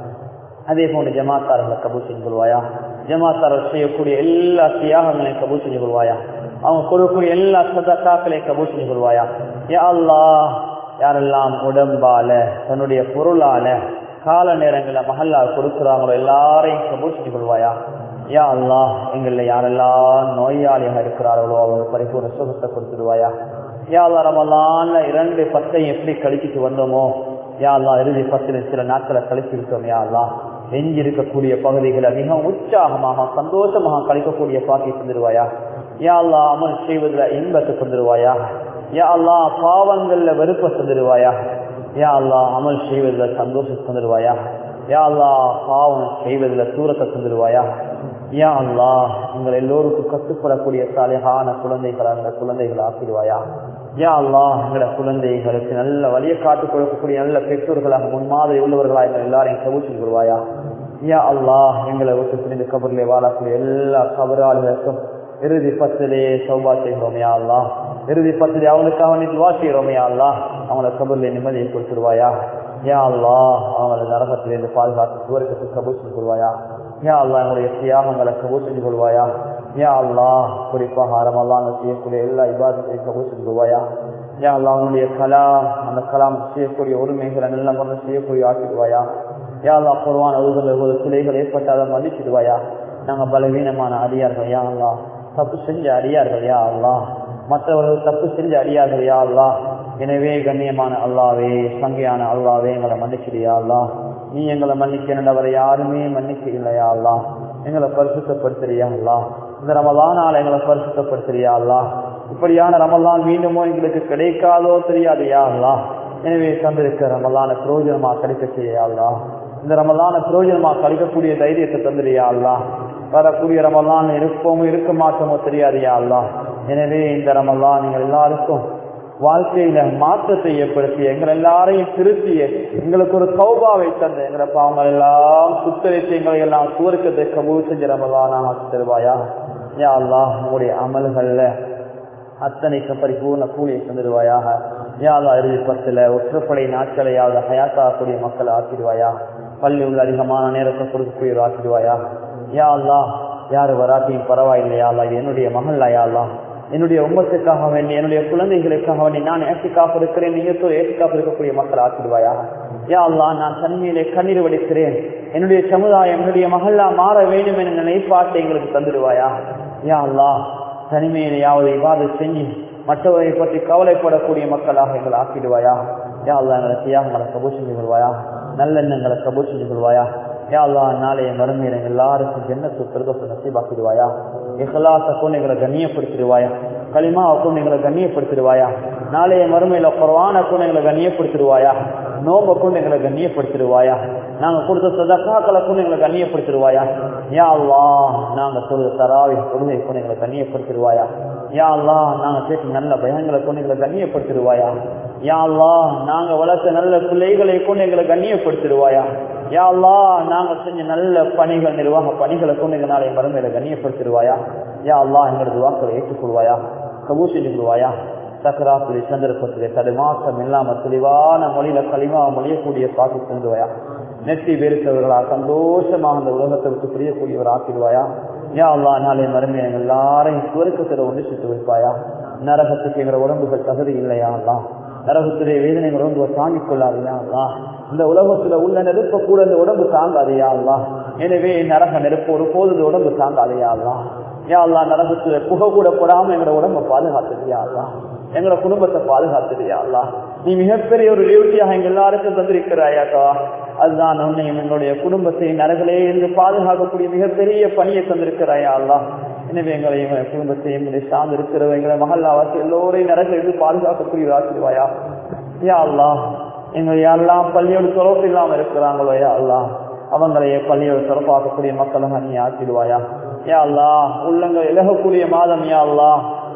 அதே போன்று ஜமாத்தார்களை கபூல் செஞ்சு கொள்வாயா. ஜமாத்தார்கள் செய்யக்கூடிய எல்லா தியாகங்களையும் கபூல் செஞ்சு கொள்வாயா. அவங்க கொடுக்கக்கூடிய எல்லா சதக்காக்களையும் கபூல் செஞ்சு கொள்வாயா. யா அல்லாஹ் யாரெல்லாம் உடம்பால தன்னுடைய பொருளால கால நேரங்கள மஹல்லா கொடுக்குறாங்களோ எல்லாரையும் கபூல் செஞ்சு கொள்வாயா. யா அல்லாஹ் எங்கள யாரெல்லாம் நோயாளியாக இருக்கிறார்களோ அவங்க பரிபூர்ண சுகத்தை கொடுத்துடுவாயா. யா அல்லாஹ் ரமலான்ல இரண்டு பத்தையும் எப்படி கழிச்சிட்டு வந்தோமோ யா அல்லாஹ் இறுதி பத்துல சில நாட்களை கழிச்சிருக்கோம். யா அல்லாஹ் எஞ்சி இருக்கக்கூடிய பகுதிகளை மிக உற்சாகமாக சந்தோஷமாக கழிக்கக்கூடிய பாக்கி தந்துடுவாயா. யா அல்லாஹ் அமல் செய்வதில் இன்பத்தை தந்துடுவாயா. யா அல்லாஹ் பாவங்கள்ல வெறுப்பை தந்துடுவாயா. யா அல்லாஹ் அமல் செய்வதில் சந்தோஷத்தை தந்துடுவாயா. யா அல்லாஹ் பாவம் செய்வதில் தூரத்தை தந்துடுவாயா. யா அல்லாஹ் எங்கள் எல்லோருக்கும் கட்டுப்படக்கூடிய சாலையான குழந்தைகளை அந்த குழந்தைகளை ஆக்கிடுவாயா. யா அல்லாஹ் எங்களோட குழந்தைகளுக்கு நல்ல வழியை காட்டுக் கொடுக்கக்கூடிய நல்ல பெற்றோர்களாக முன்மாதிரி உள்ளவர்களாக எங்கள் எல்லாரையும் கபூல் செய்து கொள்வாயா. யா அல்லாஹ் எங்களை விட்டு பிரிந்து கபரிலே வாழக்கூடிய எல்லா கபராளிகளுக்கும் இறுதி பத்திலே சௌபா செய்கிறோம். யா அல்லாஹ் இறுதி பத்திலே அவனுக்காக நீ துவா செய்கிறோம். யா அல்லாஹ் அவங்கள கபரிலே நிம்மதியை கொடுத்துருவாயா. யா அல்லாஹ் அவங்கள நரகத்திலிருந்து பாதுகாத்து சுவர்க்கத்துக்கு கபூல் செய்து கொள்வாயா. யா அல்லாஹ் எங்களுடைய தியாகங்களை கபூல் செஞ்சு கொள்வாயா. யா அல்லாஹ் குறிப்பாக ரமலான் செய்யக்கூடிய எல்லா இபாதத்தையும் கபூல் செஞ்சு கொள்வாயா. யா அல்லாஹ் அவனுடைய கலாம் அந்த கலாம் செய்யக்கூடிய உரிமைகளை நல்ல முறையில் செய்யக்கூடிய ஆக்கிடுவாயா. யா அல்லாஹ் குர்ஆன் ஓதுகிற பிழைகள் ஏற்பட்டாத மன்னிச்சிடுவாயா. நாங்கள் பலவீனமான அடியார்கள். யா அல்லாஹ் தப்பு செஞ்ச அடியார்கள். யா அல்லாஹ் மற்றவர்கள் தப்பு செஞ்ச அடியார்கள். யா அல்லாஹ் எனவே கண்ணியமான அல்லாவே சங்கையான அல்லாவே எங்களை மன்னிச்சிடுயா அல்லாஹ். நீ எங்களை மன்னிக்கிறவரை யாருமே மன்னிக்க இல்லையா அல்லாஹ். எங்களை பரிசுத்தப்படுத்துறியா அல்லாஹ். இந்த ரமலானால எங்களை பரிசுத்தப்படுத்துறியா அல்லாஹ். இப்படியான ரமலான் மீண்டுமோ எங்களுக்கு கிடைக்காதோ தெரியாதையா அல்லாஹ். எனவே தந்திருக்க ரமலான பிரயோஜனமா கிடைக்க செய்யா அல்லாஹ். இந்த ரமலான பிரயோஜனமா கழிக்கக்கூடிய தைரியத்தை தந்துறியா அல்லாஹ். வரக்கூடிய ரமலான் இருப்போமோ இருக்க மாட்டோமோ தெரியாதையா அல்லாஹ். எனவே இந்த ரமலான் நீங்கள் எல்லாருக்கும் வாழ்க்கையில மாற்றத்தை ஏற்படுத்தி எங்களை எல்லாரையும் திருத்திய எங்களுக்கு ஒரு தௌபாவை தந்த எங்களை பாவங்கள் எல்லாம் சுத்தரித்து எங்களை எல்லாம் சுவர்க்கத்தை கபூல் செஞ்ச ரமலானாக தருவாயா. யா அல்லாஹ் உங்களுடைய அமல்கள்ல அத்தனைக்கு பரிபூர்ண கூலியை தந்துடுவாயாக. யா அல்லாஹ் இறுதி பத்துல ஒற்றப்படை நாட்களையாவது ஹயாத்தாக்கூடிய மக்களை ஆக்கிடுவாயா. பள்ளி உள்ள அதிகமான நேரத்தை கொடுக்கக்கூடிய ஆக்கிடுவாயா. யா அல்லாஹ் யாரு வராட்டியும் பரவாயில்லையா அல்லாஹ் இது என்னுடைய மகள்லா. யா அல்லாஹ் என்னுடைய உம்மத்துக்காக வேண்டி என்னுடைய குழந்தைகளுக்காக வேண்டி நான் ஏசிக்காக இருக்கிறேன். நீங்க ஏசிக்காக இருக்கக்கூடிய மக்கள் ஆக்கிடுவாயா. யா அல்லாஹ் நான் தனிமையிலே கண்ணீர் வடிக்கிறேன். என்னுடைய சமுதாயம் என்னுடைய மகள்லா மாற வேண்டும் என நினைப்பாட்டை எங்களுக்கு தந்துடுவாயா. யா அல்லாஹ் தனிமையிலேயாவது இபாதத் செஞ்சு மற்றவரை பற்றி கவலைப்படக்கூடிய மக்களாக எங்களை ஆக்கிடுவாயா. யா அல்லாஹ் எங்களை தியாகங்களை கபூல் செஞ்சு கொள்வாயா. நல்லெண்ணங்களை கபூல் செஞ்சு கொள்வாயா. யா அல்லாஹ் நாளைய மறுமையில எல்லாருக்கும் ஜன்னத்து பிரதோஷம் நசீபாக்கிடுவாயா. இஹ்லாஸ கொண்டு எங்களை கண்ணியப்படுத்திடுவாயா. கலிமாவை கொண்டு எங்களை கண்ணியப்படுத்திடுவாயா. நாளைய மறுமையில குர்ஆனை கொண்டு எங்களை கண்ணியப்படுத்திடுவாயா. நோம்பை கொண்டு எங்களை கண்ணியப்படுத்திடுவாயா. நாங்க கொடுத்த சதகாக்களை கொண்டு எங்களை கண்ணியப்படுத்திடுவாயா. யா அல்லாஹ் நாங்க சொல்ற தராவி தொழுகை கொண்டு எங்களை கண்ணியப்படுத்திடுவாயா. யா அல்லாஹ் நாங்க கேட்ட நல்ல பயங்களை கொண்டு எங்களை கண்ணியப்படுத்திடுவாயா. யா அல்லாஹ் நாங்க வளர்த்த நல்ல பிள்ளைகளை கொண்டு எங்களை கண்ணியப்படுத்திடுவாயா. யா அல்லாஹ் நாங்க செஞ்ச நல்ல பணிகள் நிர்வாக பணிகளை கொண்டு எங்க நாளை மறுமையில கண்ணியப்படுத்திடுவாயா. யா அல்லாஹ் எங்களது வாக்களை ஏற்றுக்கொள்வாயா. கபூல் செஞ்சு கொள்வாயா. சக்கராத்துடைய சந்தர்ப்பத்திலே தடுமாற்றம் இல்லாம தெளிவான மொழியில களிமா மொழியக்கூடிய பாக்கி தந்துவாயா. நெற்றி வெறுத்தவர்களா சந்தோஷமாக அந்த உலகத்தை விட்டு பிரியக்கூடியவர் ஆக்கிடுவாயா. யா அல்லாஹ் நாளை மறுமையை எல்லாரையும் சுவர்க்கத்தில் ஒன்று சுட்டு வைப்பாயா. நரகத்துக்கு எங்களை உடம்புகள் தகுதி இல்லையா அல்லாஹ். நரகத்துடைய வேதனைகள் உடம்புகளை தாங்கிக் கொள்ளாதையா அல்லாஹ். இந்த உலகத்துல உள்ள நெருப்ப கூட இந்த உடம்பு தாங்காதையா அல்லாஹ். எனவே நரக நெருப்பு ஒரு போது இந்த உடம்பு தாங்காதையா அல்லாஹ். யா அல்லாஹ் நரகத்துல புகை கூட போடாம எங்களோட உடம்பை பாதுகாத்துறியா அல்லாஹ். எங்களோட குடும்பத்தை பாதுகாத்துறியா அல்லாஹ். நீ மிகப்பெரிய ஒரு டியூட்டியாக எங்க எல்லாருக்கும் தந்திருக்கிறாயாக்கா. அதுதான் உன்னையும் எங்களுடைய குடும்பத்தை நரகளே என்று பாதுகாக்கக்கூடிய மிகப்பெரிய பணியை தந்திருக்கிறாயா அல்லாஹ். எனவே எங்களையும் குடும்பத்தையும் எங்களை சார்ந்து இருக்கிறவங்க எங்களை மகல்லாவாசி எல்லோரையும் நரகளை இருந்து பாதுகாக்கக்கூடிய ஆசிர்வாயா. யா அல்லாஹ் எங்களை யாரெல்லாம் பள்ளியோடு தொடர்பு இல்லாம இருக்கிறாங்களோ யா அல்லாஹ் அவங்களையே பள்ளியோடு தொடர்பாக்கக்கூடிய மக்களாக நீ ஆக்கிடுவாயா. யா அல்லாஹ் உள்ளங்கள் இலகக்கூடிய மாதம் யா அல்லாஹ்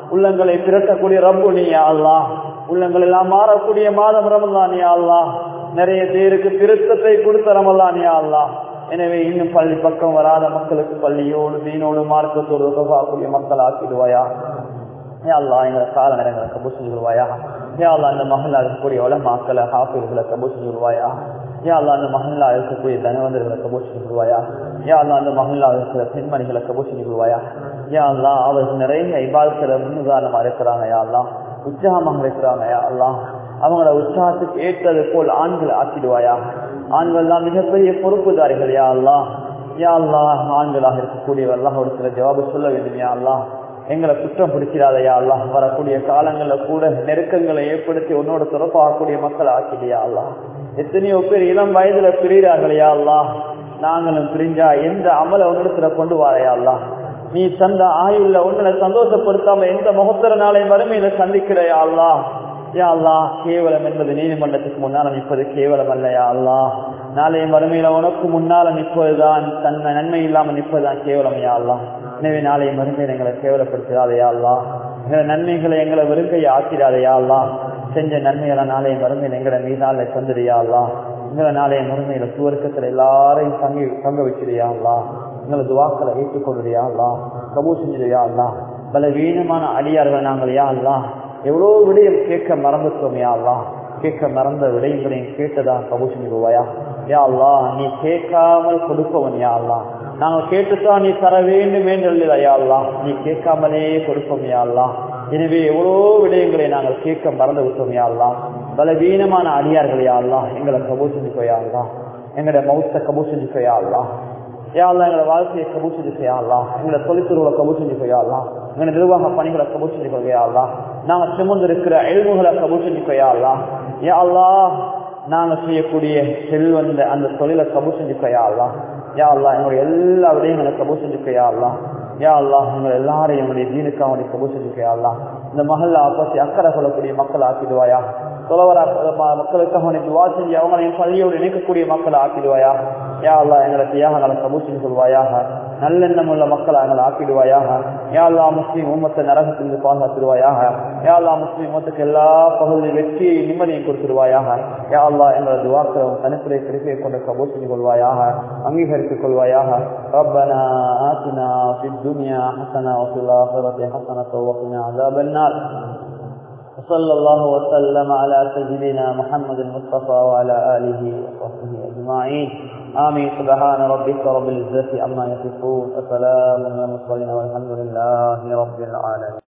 உள்ளங்களை திரட்டக்கூடிய ரப்பு நீ யா அல்லாஹ். உள்ளங்கள் எல்லாம் மாறக்கூடிய மாதம் ரமலான் யா அல்லாஹ். நிறைய பேருக்கு திருத்தத்தை கொடுத்த ரமலான் யா அல்லாஹ். எனவே இன்னும் பள்ளி பக்கம் வராத மக்களுக்கு பள்ளியோடு தீனோடு மார்க்கத்தோடு உதவக்கூடிய மக்கள் ஆக்கிடுவாயா யா அல்லாஹ். எங்களை கால நேரங்களை கபூல் செஞ்சுடுவாயா யா அல்லாஹ். அந்த மஹல்லா இருக்கக்கூடிய உலமாக்களை ஹாஃபிஸ்களை கபூல் செஞ்சுடுவாயா யா அல்லாஹ். அந்த மஹல்லா இருக்கக்கூடிய தனவந்தர்களை கபூல் செஞ்சுடுவாயா யா அல்லாஹ். அந்த மஹல்லா இருக்கிற பெண்மணிகளை கபூல் செஞ்சுடுவாயா யா அல்லாஹ். அவர்கள் நிறைய இபாதத்துல முன்னுதாரணமா இருக்கிறாங்க யா அல்லாஹ். உற்சாகமாக இருக்கிறாங்க யா அல்லாஹ். அவங்கள உற்சாகத்துக்கு ஏற்றது போல் ஆண்களை ஆக்கிடுவாயா. ஆண்கள் தான் மிகப்பெரிய பொறுப்புதாரிகள் யா அல்லாஹ். யா அல்லாஹ். ஆண்களாக இருக்கக்கூடியவர்கள் ஒரு சில ஜவாபு சொல்ல வேண்டும் யா அல்லாஹ். எங்களை குற்றம் பிடிக்கிறாத யா அல்லாஹ். வரக்கூடிய காலங்கள்ல கூட நெருக்கங்களை ஏற்படுத்தி உன்னோட தொடர்பாகக்கூடிய மக்கள் ஆக்கிடியா அல்லாஹ். எத்தனையோ பேர் இளம் வயதுல பிரிகிறார்கள் யா அல்லாஹ். நாங்களும் பிரிஞ்சா எந்த அமல உன்னிடத்துல கொண்டு வாரையா அல்லாஹ். நீ தந்த ஆயுள்ள உன்னை சந்தோஷப்படுத்தாம எந்த முகத்தர நாளை வறுமையில சந்திக்கிறையா அல்லாஹ். யா அல்லாஹ். கேவலம் என்பது நீதிமன்றத்துக்கு முன்னால நிற்பது கேவலம் அல்ல யா அல்லாஹ். நாளைய வறுமையில உனக்கு முன்னால நிற்பதுதான் தன்மை நன்மை இல்லாம நிற்பதுதான் கேவலம் யா அல்லாஹ். எனவே நாளைய மறுமையில எங்களை கேவலப்படுத்தாதையா அல்லாஹ். எங்களை நன்மைகளை எங்களை வெறுங்கையை ஆக்கிடாதையா அல்லாஹ். செஞ்ச நன்மைகளை நாளைய மறுமையில எங்களை மீதால தந்துடுயா அல்லாஹ். எங்களை நாளைய மறுமையில சுவர்க்கத்துல எல்லாரையும் தங்கி தங்க வச்சிருயா அல்லாஹ். எங்களை துவாக்களை ஏற்றுக்கொள்ளுறியா அல்லாஹ். கபூல் செஞ்சிருயா அல்லாஹ். பலவீனமான அடியார்கள் நாங்கள் யா அல்லாஹ். எவ்வளோ விடயம் கேட்க மறந்துட்டோம் யா அல்லாஹ். கேட்க மறந்த விடயங்களையும் கேட்டதா கபூல் செஞ்சிருவாயா யா அல்லாஹ். நீ கேட்காமல் கொடுப்பவன் யா அல்லாஹ். நாங்கள் கேட்டுத்தான் நீ தர வேண்டும் என்று யா அல்லாஹ். நீ கேட்காமலே கொடுப்போம் யா அல்லாஹ். எனவே எவ்வளோ விடயங்களை நாங்கள் கேட்க மறந்து விட்டோம் யா அல்லாஹ். பலவீனமான அடியார்கள் யா அல்லாஹ். எங்களை கபூல் செஞ்சுக்கோயா அல்லாஹ். எங்களோட மௌத்த கபூல் செஞ்சுக்கோயா அல்லாஹ். யா அல்லாஹ். எங்களை வாழ்க்கையை கபூல் செஞ்சுக்கோயா அல்லாஹ். எங்களை தொழிற்துறைகளை கபூல் செஞ்சுக்கோயா அல்லாஹ். எங்களை நிர்வாக பணிகளை கபூல் செஞ்சுக்கோயா அல்லாஹ். நாங்கள் சுமந்து இருக்கிற எல்முகளை கபூல் செஞ்சுக்கோயா அல்லாஹ். யா அல்லாஹ். நாங்கள் செய்யக்கூடிய செல்வந்த அந்த தொழிலை கபூல் செஞ்சுக்கோயா அல்லாஹ். யா அல்லாஹ். எங்களுடைய எல்லா விடயங்களை கபூல் செஞ்சுக்கோயா அல்லாஹ். யா அல்லாஹ். எங்களை எல்லாரையும் என்னுடைய தீனுக்காக கபூல் செஞ்சுக்கோயா அல்லாஹ். இந்த மஹல்லா பற்றி அக்கறை சொல்லக்கூடிய மக்கள் ஆக்கிடுவாயா. தொலைவரா மக்களுக்காக துவா செஞ்சு அவங்களையும் பள்ளியோடு இணைக்கக்கூடிய மக்களை ஆக்கிடுவாயா. யா அல்லாஹ். எங்களை தியாகங்களை கபூல் செஞ்சு கொள்வாயாக. நல்லெண்ணம் உள்ள மக்களை எங்களை ஆக்கிடுவாயாக. யா அல்லாஹ். முஸ்லீம் உம்மத்தை நரகத்திலிருந்து பாதுகாத்துடுவாயாக. யா அல்லாஹ். முஸ்லீம் உம்மத்துக்கு எல்லா பகுதியும் வெற்றியை நிம்மதியை கொடுத்துடுவாயாக. யா அல்லாஹ். எங்களை துவாக்களும் தனித்துறை கிடைப்பை கொண்டு கபூல் செஞ்சு கொள்வாயாக. அங்கீகரித்துக் கொள்வாயாக. ربنا آتنا في الدنيا حسنة وفي الآخرة حسنة وقنا عذاب النار. صلى الله وسلم على سيدنا محمد المصطفى وعلى آله وصحبه أجمعين. آمين. سبحان ربك رب العزة عما يصفون وسلام على المرسلين والحمد لله رب العالمين.